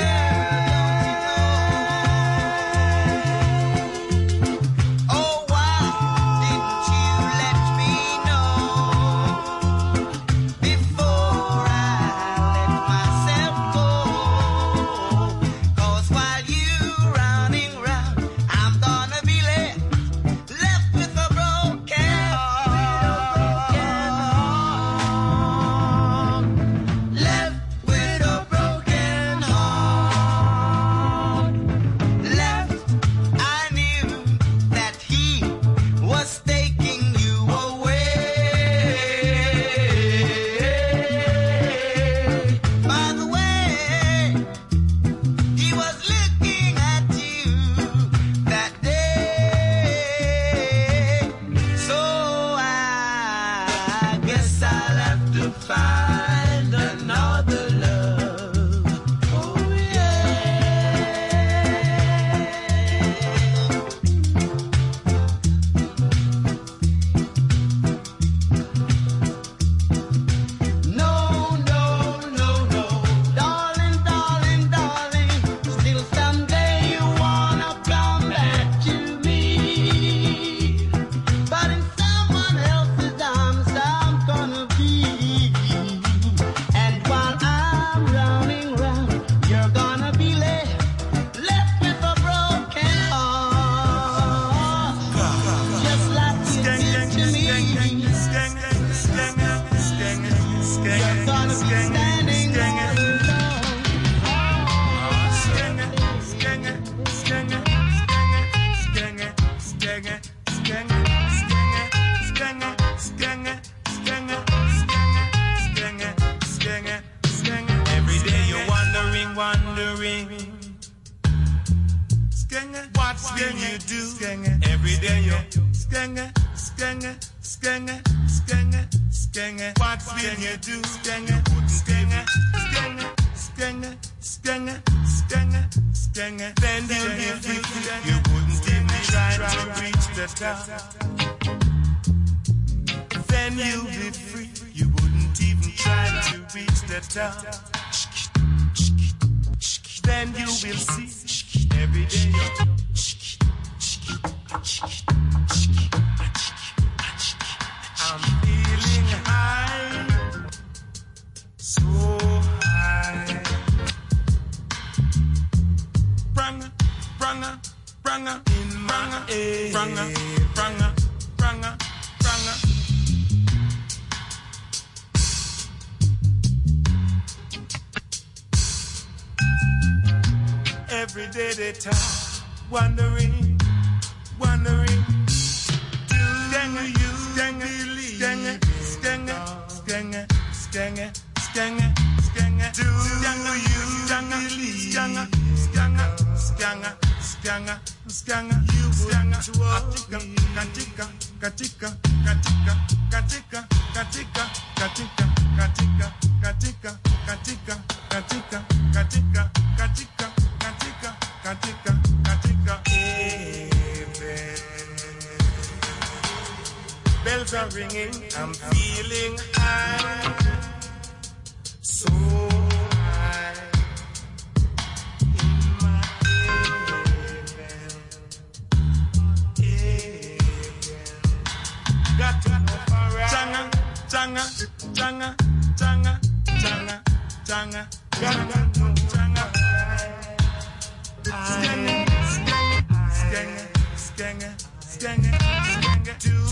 girl, oh why didn't you let me know before I let myself go? 'Cause while you running round, I'm gonna be left with a broken heart. Left with a broken heart. Left, I knew that he was taking you away. By the way, he was looking at you that day. So I guess I'll have to find another love. Oh No, no, no, no, darling, darling, darling. Still someday you wanna come back to me. But in someone else's arms I'm gonna be. And while I'm running round, you're gonna be left with a broken heart. Just like you did to me. You're gonna be standing all Every day you're wondering what will you do? Every day you're what will you do? Then you'll be free. You wouldn't even try to reach the top. Then you'll be free. You wouldn't even try to reach the top. Then you will see every day. I'm feeling high, so high. Branga, branga, branga, in my ear. Branga, branga, branga, branga. Every day they talk, wondering, wondering. Do you believe? Do you believe? Bells are ringing, I'm feeling high, so high in my heaven. Got to know for right. Changa, changa, changa, changa, changa, changa. Got to know changa. Skanga, skanga, skanga, skanga, skanga, do you.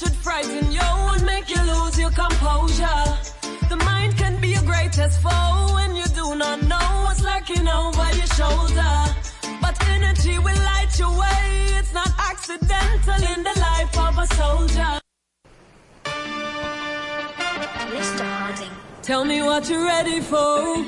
should frighten you and make you lose your composure. The mind can be your greatest foe when you do not know what's lurking over your shoulder. But energy will light your way. It's not accidental in the life of a soldier. Mr. Harding, tell me what you're ready for.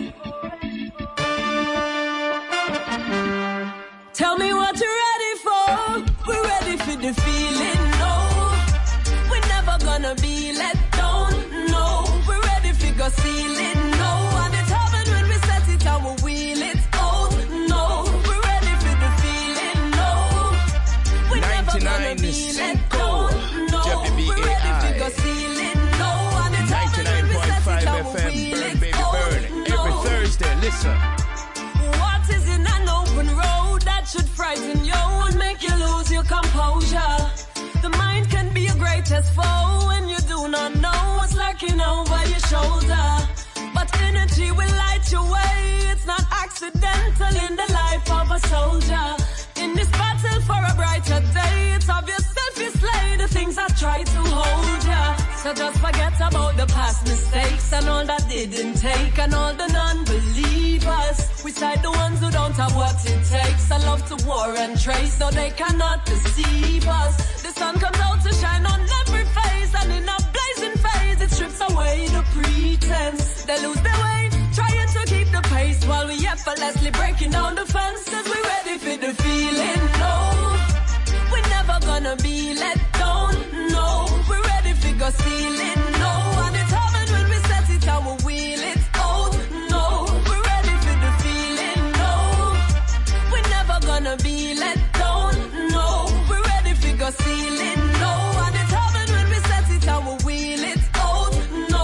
Tell me what you're ready for. We're ready for the feeling, no. We're never gonna be let down, no. We're ready for go ceiling, no. And it's heaven when we set it and we wheel it out, no. We're ready for the feeling, no. We're never gonna be let down, no. We're ready for go ceiling, no. And it's heaven when we set it and we wheel it out, no. Every Thursday, listen. What is in an open road that should frighten you and make you lose your composure? The mind can be your greatest foe when you do not know what's lurking over your shoulder. But energy will light your way. It's not accidental in the life of a soldier. In this battle for a brighter day, it's obvious if you slay the things that try to hold ya. So just forget about the past mistakes and all that didn't take and all the non-believers. We side the ones who don't have what it takes. I love to war and trace, so they cannot deceive us. The sun comes out to shine on every face, and in a blazing phase, it strips away the pretense. They lose their way, trying to keep the pace, while we effortlessly breaking down the fence. Cause we're ready for the feeling, no. We're never gonna be let down, no. We're ready for go ceiling, no. And it's heaven when we set it and we wheel it out, no. We're ready for the feeling, no. We're never gonna be let down, no. We're ready for go ceiling, no. And it's heaven when we set it and we wheel it out, no.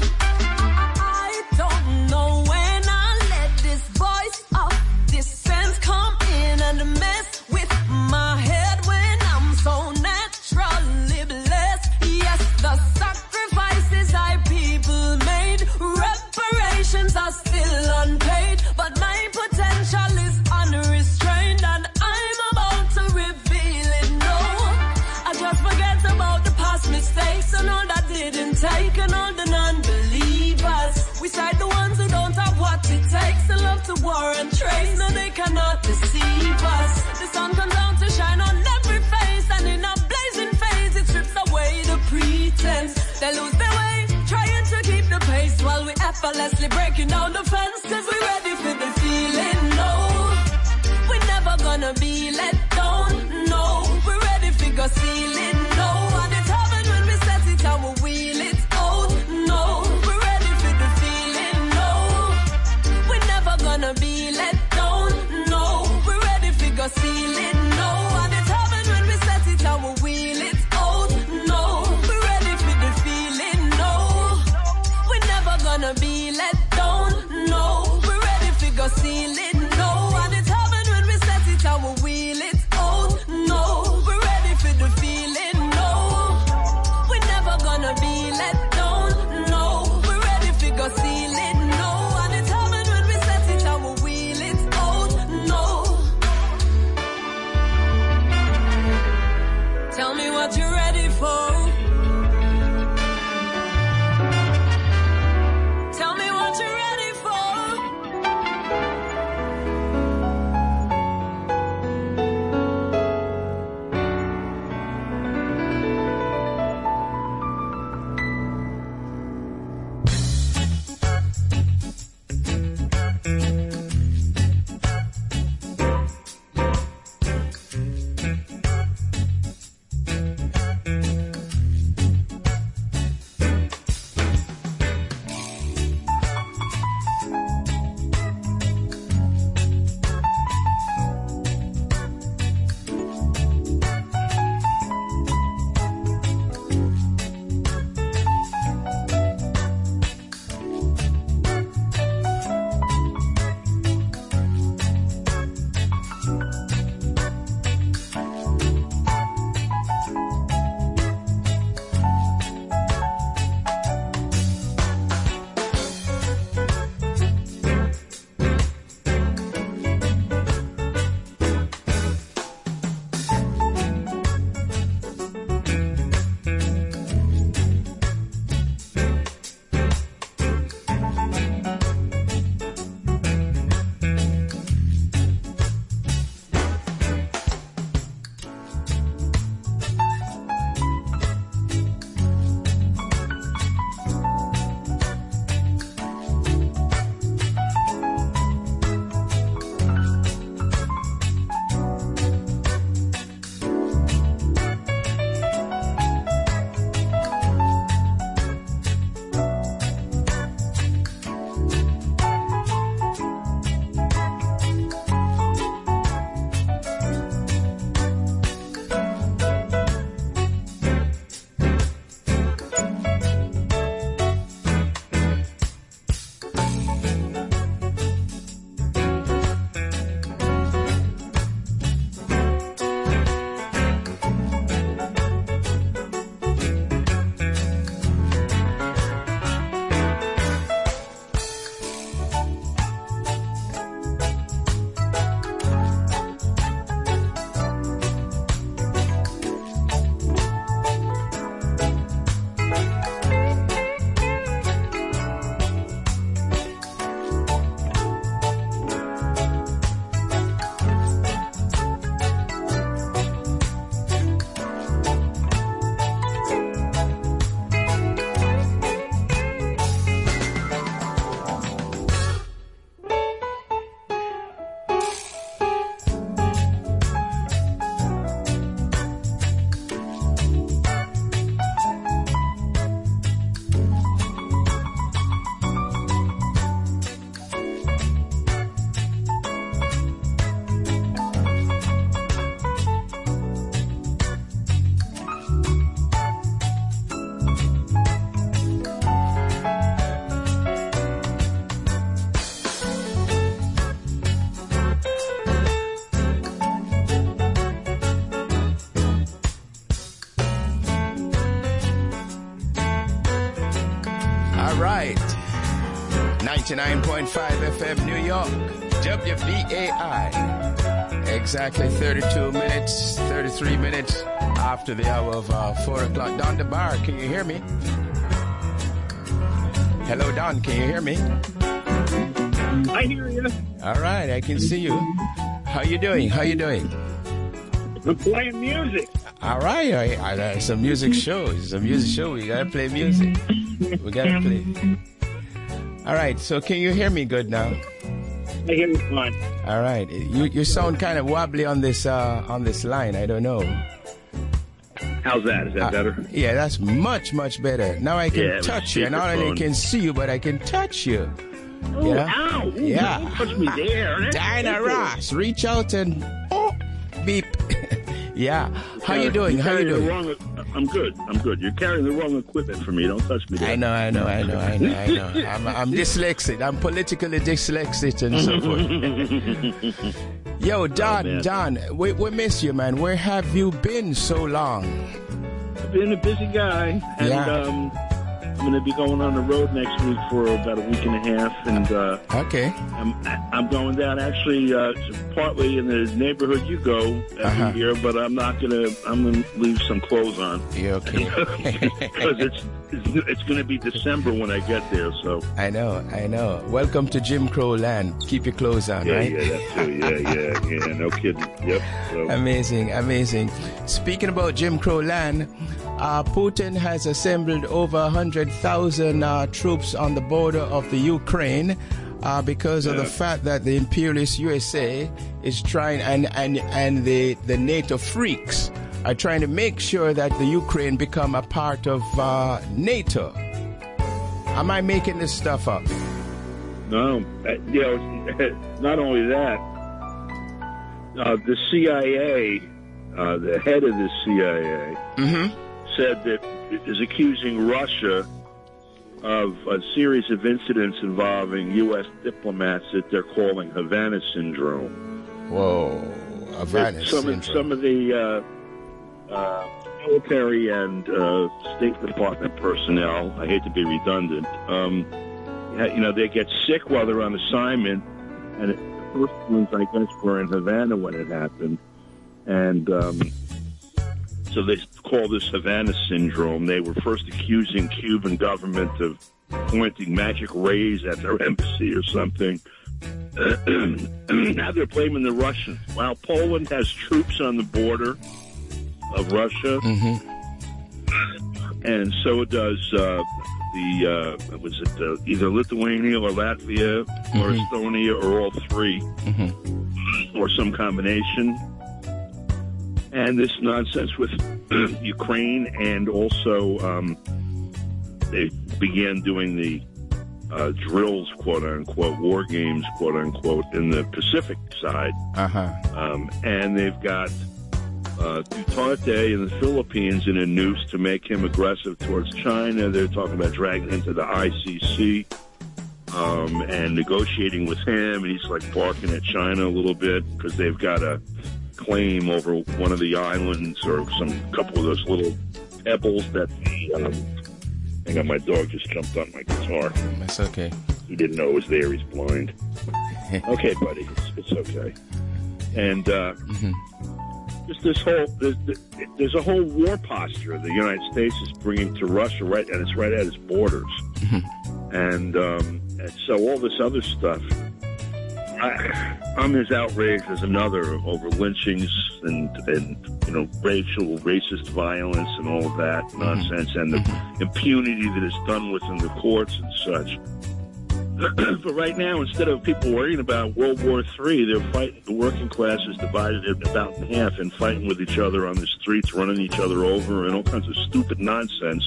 I don't know when I let this voice of dissent come in and mess with my head when I'm so naturally blessed. Yes, the sacrifices I people made, reparations are still unpaid, but my potential is unrestrained and I'm about to reveal it, no. I just forget about the past mistakes and all that didn't take and all the non-believers. We side the ones who don't have what it takes and love to war and trace. No, they cannot deceive us. The sun comes out to shine on every face, and in a blazing phase, it strips away the pretense. They lose their way, trying to keep the pace, while we effortlessly breaking down the fence. Cause we're ready for the feeling, no. We're never gonna be let down, no. We're ready for go ceiling, no. And it's heaven when we set it and we wheel it out, no. We're ready for the feeling, no. We're never gonna be let down, no. We're ready for go ceiling, no. And it's heaven when we set it and we wheel it out, no. We're ready for the feeling, no. We're never gonna be let down, no. We're ready for go ceiling, no. And it's heaven when we set it and we wheel it All right. 99.5 FM New York. WBAI. Exactly 32 minutes, 33 minutes after the hour of 4 o'clock. Don the Bar, can you hear me? Hello, Don, can you hear me? I hear you. All right, I can see you. How you doing? How you doing? I'm playing music. All right, it's a music show. It's a music show. We gotta play music. We gotta play. All right, so can you hear me good now? I hear you fine. All right, you sound kind of wobbly on this line. I don't know. How's that? Is that better? Yeah, that's much better. Now I can touch you. Not only can see you, but I can touch you. Oh, yeah. Ow! Ooh, yeah. Don't touch me there. Dinah Ross, reach out and beep. Yeah. How you doing? How you doing? I'm good. You're carrying the wrong equipment for me. Don't touch me there. I know. I'm dyslexic. I'm politically dyslexic and so forth. Yo, Don, we miss you, man. Where have you been so long? I've been a busy guy. And, I'm going to be going on the road next week for about a week and a half, and okay. I'm going down actually partly in the neighborhood you go every year, but I'm going to leave some clothes on. Yeah, okay. Because it's going to be December when I get there, so. I know. Welcome to Jim Crow land. Keep your clothes on, right? Yeah, that too. Yeah, no kidding. Yep. So. Amazing. Speaking about Jim Crow land, Putin has assembled over 100,000 troops on the border of the Ukraine because of the fact that the imperialist USA is trying, and the NATO freaks are trying to make sure that the Ukraine become a part of NATO. Am I making this stuff up? No. Not only that, the CIA, the head of the CIA, said that is accusing Russia of a series of incidents involving U.S. diplomats that they're calling Havana Syndrome. Whoa, Havana Syndrome. Some of the military and State Department personnel, I hate to be redundant, they get sick while they're on assignment, and the first ones, I guess, were in Havana when it happened, and so they call this Havana Syndrome. They were first accusing Cuban government of pointing magic rays at their embassy or something. Now they're blaming the Russians. While Poland has troops on the border of Russia, and so does either Lithuania or Latvia or Estonia or all three, or some combination. And this nonsense with Ukraine, and also they began doing the drills, quote-unquote, war games, quote-unquote, in the Pacific side. And they've got Duterte in the Philippines in a noose to make him aggressive towards China. They're talking about dragging him to the ICC and negotiating with him. And he's like barking at China a little bit because they've got a claim over one of the islands or couple of those little pebbles that hang on, my dog just jumped on my guitar. That's okay. He didn't know it was there. He's blind. Okay, buddy. It's okay. And just this whole, there's a whole war posture the United States is bringing to Russia, right, and it's right at its borders. And so all this other stuff, I'm as outraged as another over lynchings and racist violence and all of that nonsense, and the impunity that is done within the courts and such. But right now, instead of people worrying about World War III, they're fighting. The working class is divided about in half and fighting with each other on the streets, running each other over, and all kinds of stupid nonsense.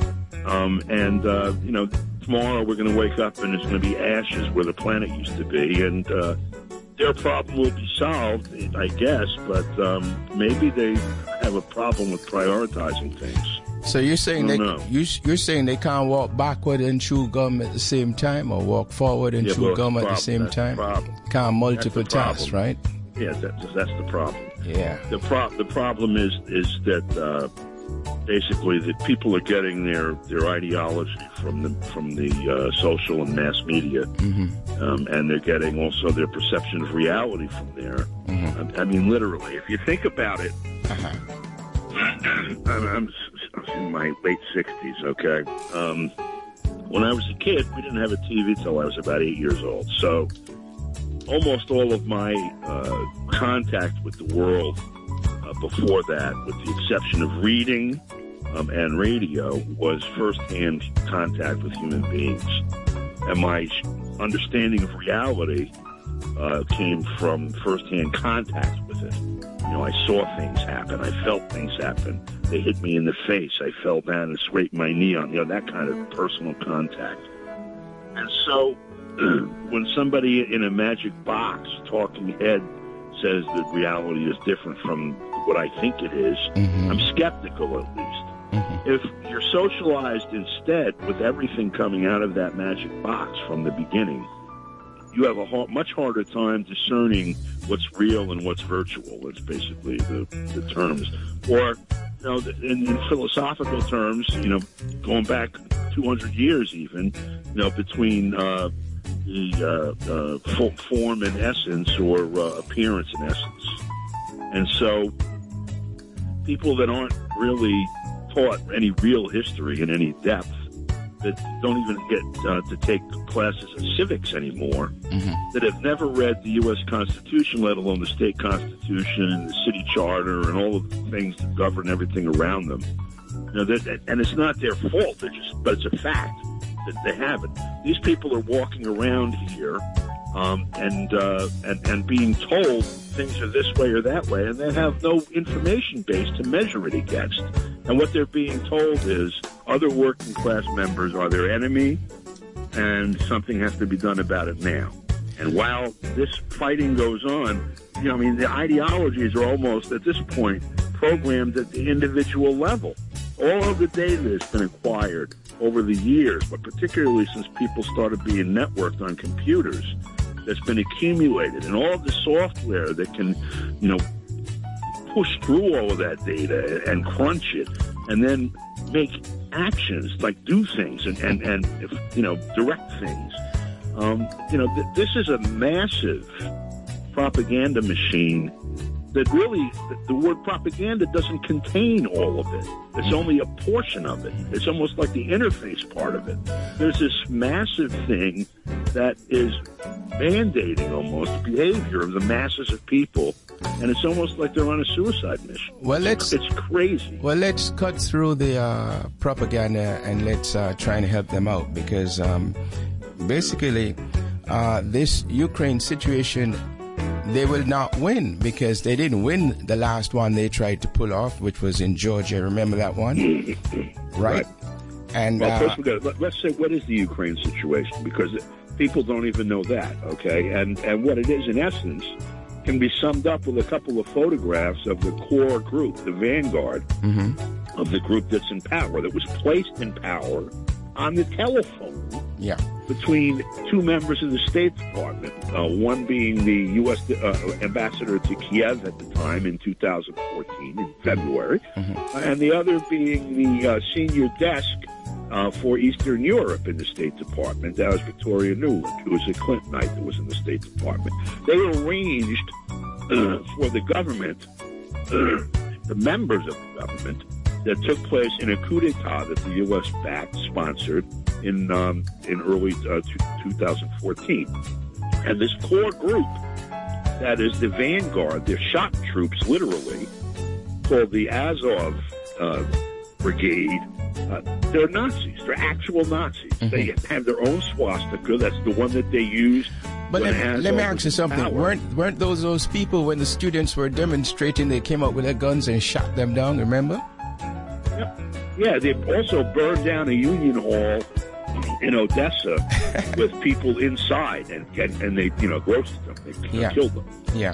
Tomorrow we're going to wake up and there's going to be ashes where the planet used to be, and their problem will be solved, I guess, but maybe they have a problem with prioritizing things. So you're saying you're saying they can't walk backward and chew gum at the same time, or walk forward and chew gum at the same time? Can't multiple tasks, right? Yeah, that's the problem. Yeah. The problem is that basically that people are getting their ideology from the social and mass media, and they're getting also their perception of reality from there. I mean, literally, if you think about it, I'm in my late 60s. Okay, when I was a kid, we didn't have a TV till I was about 8 years old. So almost all of my contact with the world before that, with the exception of reading and radio, was firsthand contact with human beings. And my understanding of reality came from firsthand contact with it. You know, I saw things happen. I felt things happen. They hit me in the face. I fell down and scraped my knee on, that kind of personal contact. And so when somebody in a magic box, talking head, says that reality is different from what I think it is, I'm skeptical at least. If you're socialized instead with everything coming out of that magic box from the beginning, you have a much harder time discerning what's real and what's virtual. That's basically the terms. Or, in philosophical terms, going back 200 years even, between the form and essence, or appearance and essence. And so people that aren't really taught any real history in any depth, that don't even get to take classes of civics anymore, that have never read the U.S. Constitution, let alone the state constitution and the city charter and all of the things that govern everything around them. And it's not their fault, but it's a fact that they haven't. These people are walking around here and being told things are this way or that way, and they have no information base to measure it against. And what they're being told is other working class members are their enemy, and something has to be done about it now. And while this fighting goes on, the ideologies are almost, at this point, programmed at the individual level. All of the data that's been acquired over the years, but particularly since people started being networked on computers, that's been accumulated, and all of the software that can, push through all of that data and crunch it, and then make actions, like do things and direct things. This is a massive propaganda machine that really, the word propaganda doesn't contain all of it. It's only a portion of it. It's almost like the interface part of it. There's this massive thing that is mandating almost the behavior of the masses of people, and it's almost like they're on a suicide mission. It's crazy. Well, let's cut through the propaganda and let's try and help them out, because basically this Ukraine situation, they will not win, because they didn't win the last one they tried to pull off, which was in Georgia. Remember that one? Right. And first let's say, what is the Ukraine situation? Because people don't even know that, okay? And what it is, in essence, can be summed up with a couple of photographs of the core group, the vanguard of the group that's in power, that was placed in power on the telephone between two members of the State Department, one being the U.S. ambassador to Kiev at the time in 2014, in February, and the other being the senior desk for Eastern Europe in the State Department. That was Victoria Nuland, who was a Clintonite that was in the State Department. They arranged for the government, the members of the government, that took place in a coup d'etat that the U.S. sponsored in early 2014. And this core group, that is the vanguard, they're shock troops, literally, called the Azov Brigade. They're Nazis. They're actual Nazis. They have their own swastika. That's the one that they used. But let me ask you something. Weren't those people, when the students were demonstrating, they came up with their guns and shot them down, remember? Yeah, they also burned down a union hall in Odessa with people inside, and they roasted them. They killed them. Yeah.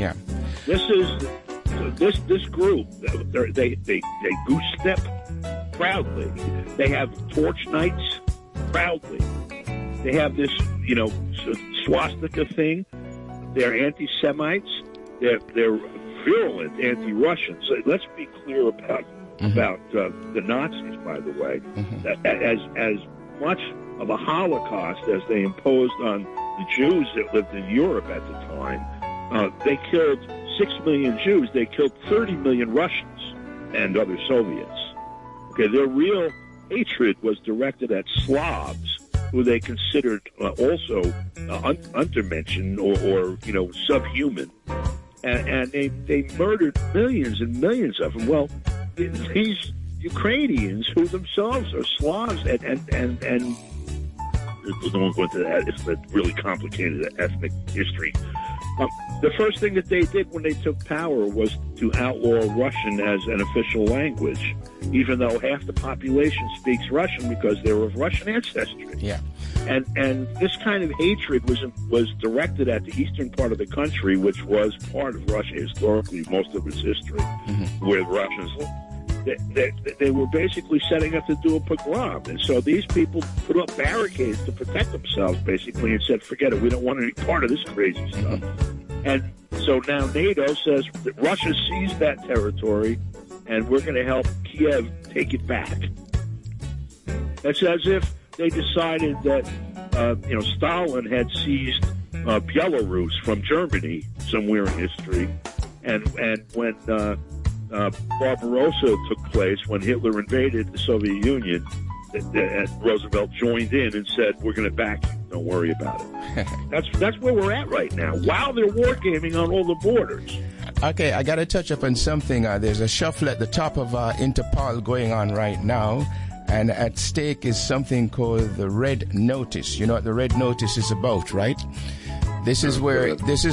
This group, they goose step proudly. They have torch nights proudly. They have this swastika thing. They're anti-Semites. They're virulent anti-Russians. So let's be clear about about the Nazis, by the way. As much of a Holocaust as they imposed on the Jews that lived in Europe at the time, they killed 6 million Jews. They killed 30 million Russians and other Soviets. Okay, their real hatred was directed at Slavs, who they considered also undermentioned or subhuman, and they murdered millions and millions of them. Well, these Ukrainians, who themselves are Slavs, and don't go into that. It's a really complicated ethnic history. The first thing that they did when they took power was to outlaw Russian as an official language, even though half the population speaks Russian because they were of Russian ancestry. Yeah. And this kind of hatred was directed at the eastern part of the country, which was part of Russia historically, most of its history, where the Russians they were basically setting up to do a pogrom. And so these people put up barricades to protect themselves, basically, and said, forget it, we don't want any part of this crazy stuff. And so now NATO says that Russia seized that territory, and we're going to help Kiev take it back. It's as if they decided that, Stalin had seized Belarus from Germany somewhere in history, and when Barbarossa took place, when Hitler invaded the Soviet Union, Roosevelt joined in and said, we're going to back you. Don't worry about it. That's where we're at right now, while they're wargaming on all the borders. Okay, I got to touch up on something. There's a shuffle at the top of Interpol going on right now, and at stake is something called the Red Notice. You know what the Red Notice is about, right? This is where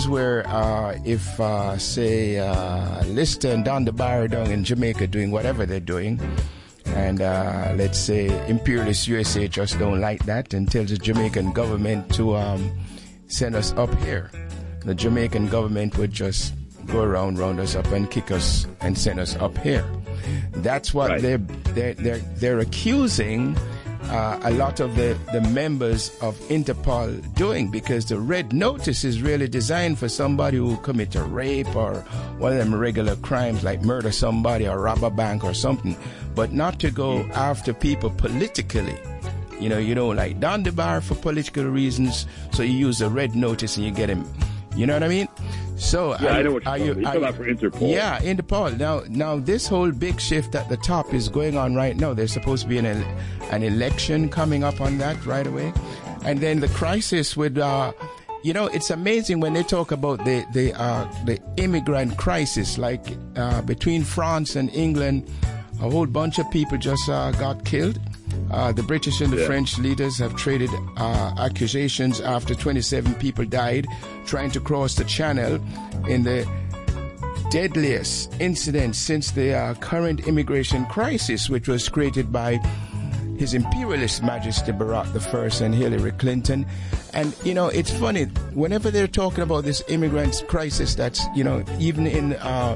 if say Lister and Don DeBar down in Jamaica doing whatever they're doing, and let's say imperialist USA just don't like that and tells the Jamaican government to send us up here, the Jamaican government would just go around, round us up and kick us and send us up here. That's what they're accusing a lot of the members of Interpol doing, because the Red Notice is really designed for somebody who commit a rape or one of them regular crimes like murder somebody or rob a bank or something, but not to go after people politically. You don't like Don DeBar for political reasons, so you use the Red Notice and you get him. You know what I mean? So I know what you're talking about for Interpol. Yeah, Interpol. Now this whole big shift at the top is going on right now. There's supposed to be an election coming up on that right away, and then the crisis with it's amazing when they talk about the immigrant crisis, like between France and England, a whole bunch of people just got killed. The British and the French leaders have traded accusations after 27 people died trying to cross the channel in the deadliest incident since the current immigration crisis, which was created by His Imperialist Majesty Barack I and Hillary Clinton. And, it's funny, whenever they're talking about this immigrant crisis that's, even in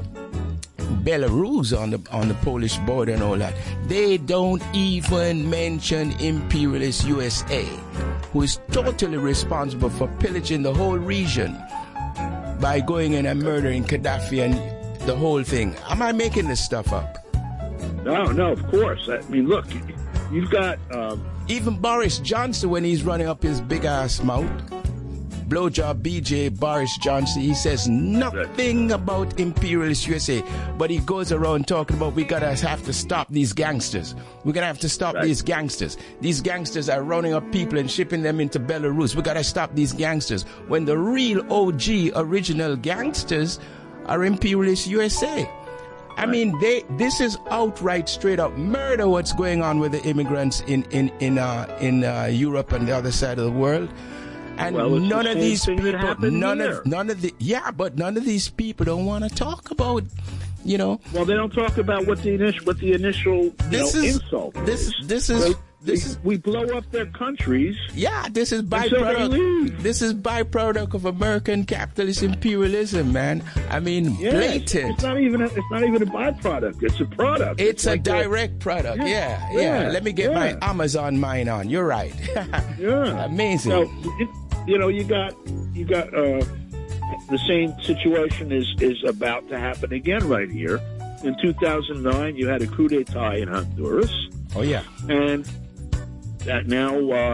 Belarus on the Polish border and all that, they don't even mention imperialist USA, who is totally responsible for pillaging the whole region by going in and murdering Gaddafi and the whole thing. Am I making this stuff up? No, of course. I mean, look, you've got even Boris Johnson, when he's running up his big ass mouth, blowjob BJ Boris Johnson, he says nothing about imperialist USA, but he goes around talking about we have to stop these gangsters. We're gonna have to stop these gangsters. These gangsters are rounding up people and shipping them into Belarus. We gotta stop these gangsters. When the real OG original gangsters are imperialist USA. I mean, this is outright, straight up murder. What's going on with the immigrants in Europe and the other side of the world? And none of these people, none of these people don't want to talk about, Well, they don't talk about what the initial insult is. We blow up their countries. Yeah, this is byproduct. This is byproduct of American capitalist imperialism, man. I mean, blatant. It's not even a byproduct. It's a product. It's a direct product. Yeah. Let me get my Amazon mine on. You're right. Amazing. So, you got the same situation is about to happen again right here. in 2009, you had a coup d'etat in Honduras. Oh, yeah. And that now,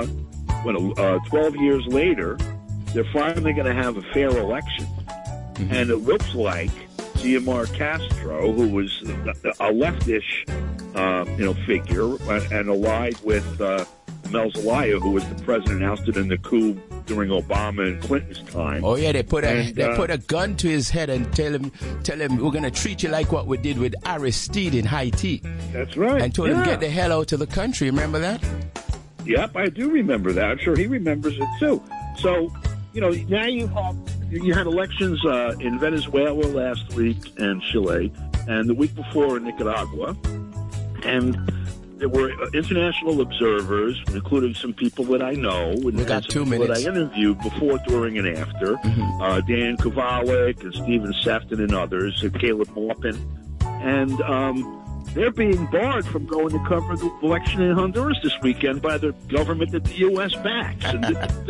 12 years later, they're finally going to have a fair election. Mm-hmm. And it looks like Xiomara Castro, who was a leftish, figure, and allied with Mel Zelaya, who was the president ousted in the coup during Obama and Clinton's time. Oh yeah, they put a gun to his head and tell him we're going to treat you like what we did with Aristide in Haiti. That's right. And told him get the hell out of the country. Remember that? Yep, I do remember that. I'm sure he remembers it too. So, now you had elections in Venezuela last week and Chile, and the week before in Nicaragua, and there were international observers, including some people that I know. We got 2 minutes. That I interviewed before, during, and after. Mm-hmm. Dan Kovalik and Stephen Sefton and others, and Caleb Maupin. And they're being barred from going to cover the election in Honduras this weekend by the government that the U.S. backs. And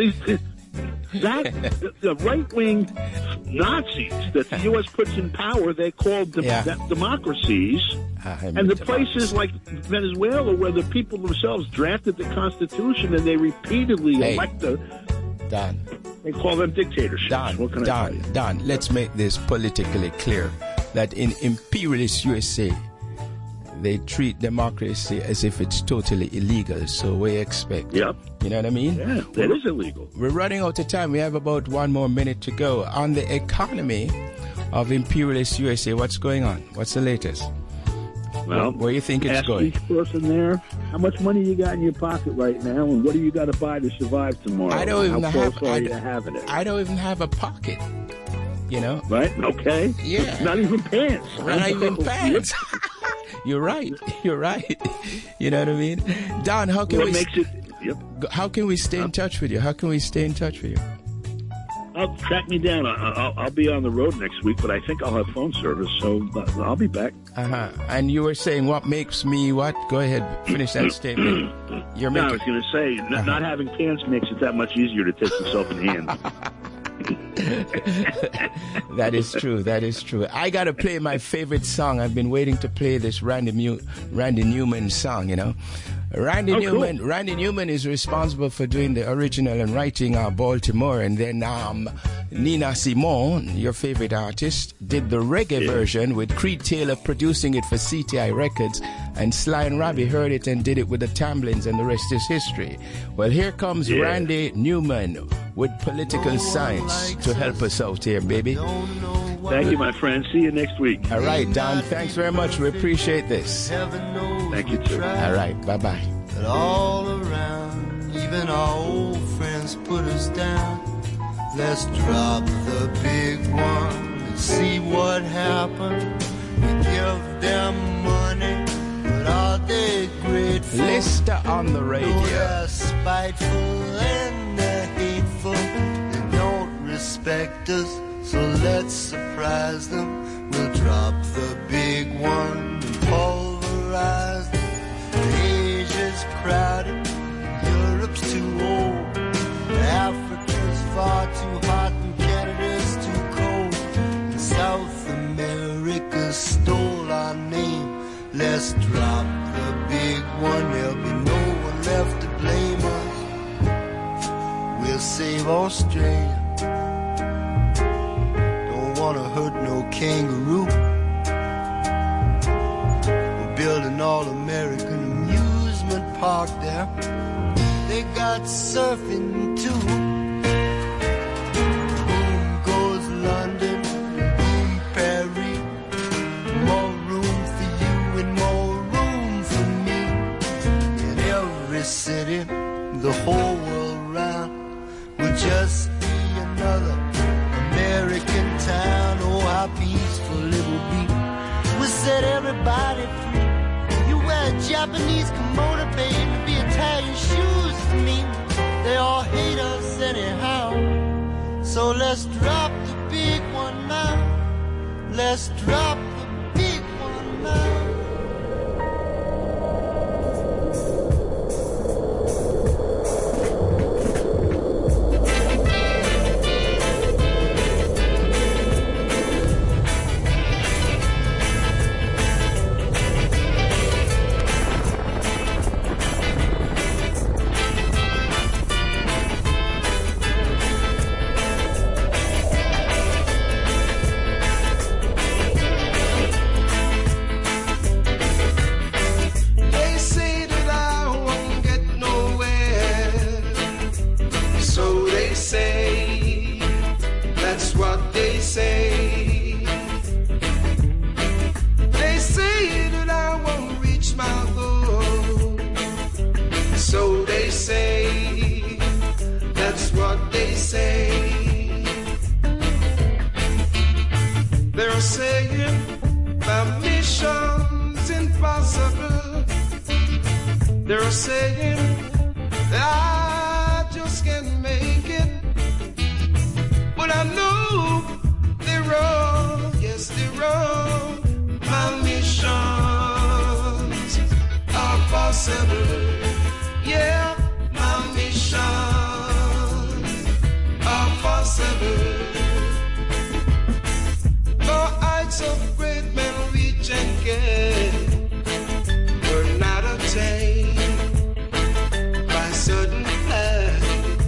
the right-wing Nazis that the U.S. puts in power, they call democracies. And the places like Venezuela, where the people themselves drafted the Constitution and they repeatedly elect they call them dictatorships. Don, let's make this politically clear, that in imperialist USA, they treat democracy as if it's totally illegal, so we expect. Yep. You know what I mean? Yeah, that is illegal. We're running out of time. We have about 1 more minute to go. On the economy of imperialist USA, what's going on? What's the latest? Well, where you think it's going? Each person there, how much money you got in your pocket right now, and what do you got to buy to survive tomorrow? I don't even have it? I don't even have a pocket. Right? Okay. Yeah. Not even pants. Not even pants. You're right. You know what I mean? Don, how can how can we stay in touch with you? Track me down. I'll be on the road next week, but I think I'll have phone service, so I'll be back. And you were saying, what makes me what? Go ahead, finish that statement. I was going to say, not having pants makes it that much easier to take yourself in hand. That is true. I got to play my favorite song. I've been waiting to play this Randy Newman song, Randy Newman is responsible for doing the original and writing Baltimore, and then Nina Simone, your favorite artist, did the reggae version with Creed Taylor producing it for CTI Records, and Sly and Robbie heard it and did it with the Tamblins, and the rest is history. Well, here comes Randy Newman with Political Science to help us out here, baby. Thank you, my friend. See you next week. All right, Don, thanks very much. We appreciate this. Thank you, too. All right, bye-bye. But all around, even our old friends put us down. Let's drop the big one and see what happens. We give them money, but are they grateful? Lister on the radio. No, they're spiteful and they're hateful. They don't respect us, so let's surprise them. We'll drop the big one and pulverize them. Asia's crowded, Europe's too old, Africa's far too hot and Canada's too cold, and South America stole our name. Let's drop the big one, there'll be no one left to blame us. We'll save Australia, don't wanna hurt no kangaroo. We're building all-American amusement park there. They got surfing too. Boom goes London, boom Paris. More room for you and more room for me. In every city, the whole world round, will just be another American town. Oh, how peaceful it will be. We'll set everybody free. You wear a Japanese kimono, baby, be Italian shoes for me. They all hate us anyhow. So let's drop the big one now. Let's drop the big one now. They're saying that I just can't make it, but I know they're wrong. Yes, they're wrong. My missions are possible. Yeah, my missions are possible. For heights of great men reach and get were not attained by certain plan.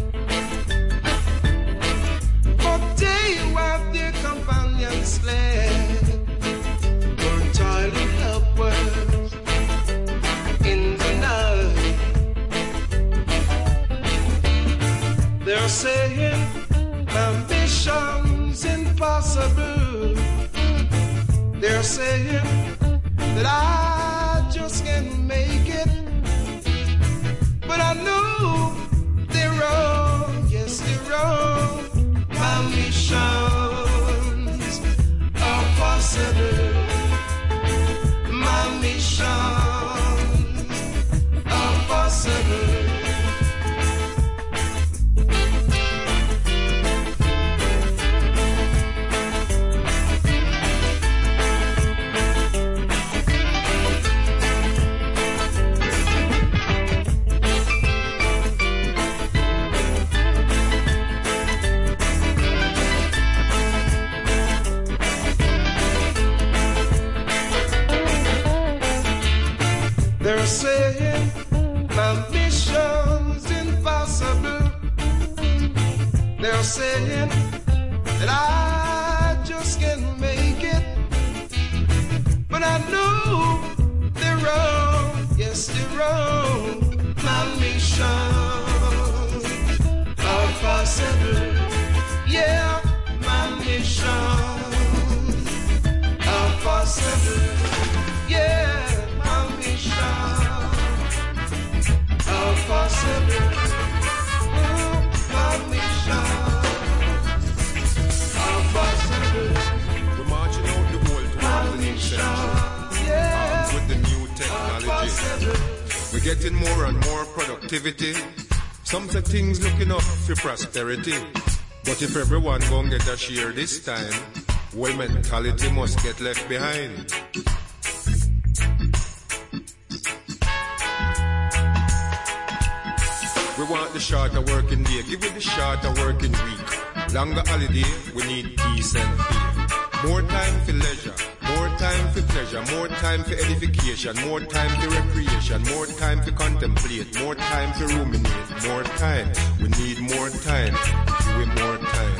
For they while their companions fled were toiling upwards in the night. They're saying ambition's impossible. They're saying that I just can't make it, but I know they're wrong. Yes, they're wrong. My missions are possible. My missions are possible. They're saying my mission's impossible. They're saying that I just can't make it, but I know they're wrong. Yes, they're wrong. My missions are possible. Yeah, my missions are possible. Yeah. Are possible. My missions are possible. We're marching out the world towards the new century. With the new technology, we're getting more and more productivity. Some say things looking up for prosperity. But if everyone gonna get a share this time, well, mentality must get left behind. We want the shorter working day, give it the shorter working week. Longer holiday, we need decent pay. More time for leisure, more time for pleasure, more time for edification, more time for recreation, more time for contemplate, more time for ruminate, more time. We need more time, give it more time.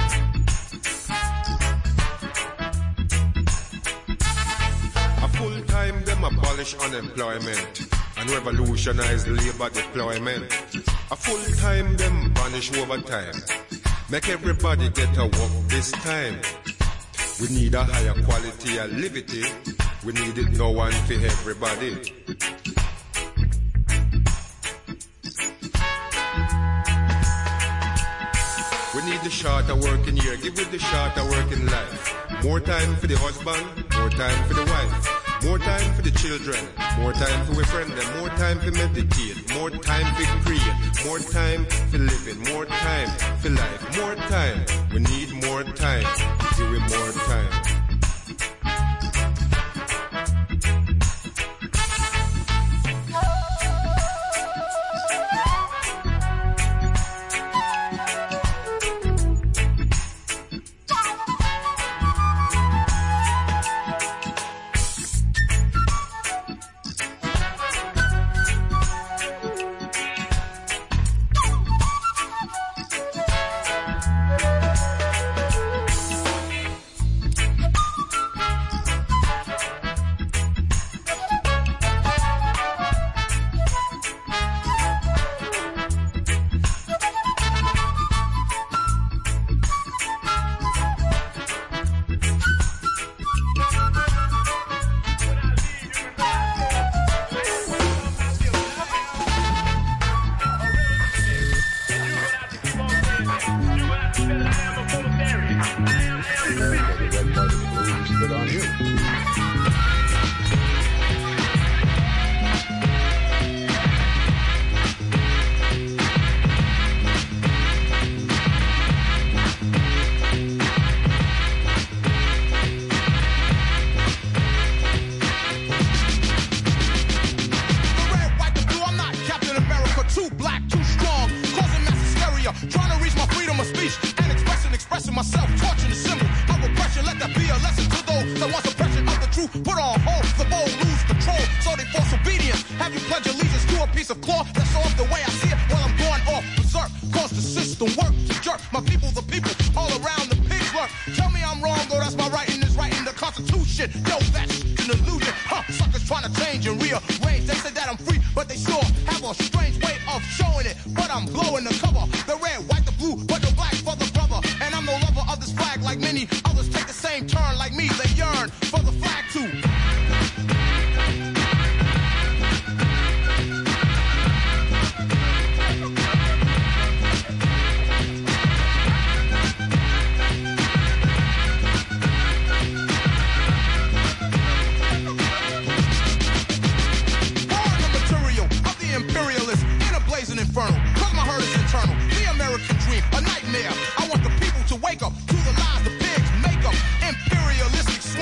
A full time, them abolish unemployment and revolutionize labor deployment. A full time, them banish overtime. Make everybody get a work this time. We need a higher quality of liberty. We need it now and for everybody. We need the shorter working year. Give it the shorter working life. More time for the husband, more time for the wife. More time for the children, more time for we friend them, more time for meditate, more time for create, more time for living, more time for life, more time. We need more time, give it more time. piece of cloth that's off the way I see it while I'm going off berserk. Cause the system work to jerk my people, the people all around the pigs lurk. Tell me I'm wrong, though that's my writing is writing the Constitution. Yo, that's an illusion. Huh, suckers trying to change and rearrange. They said that I'm free, but they sure have a strange way of showing it. But I'm blowing the cover, the red, white, the blue, but the black for the brother. And I'm no lover of this flag like many others take the same turn like me. They yearn for the flag too. Imperialist in a blazing inferno. Cause my hurt is internal. The American dream, a night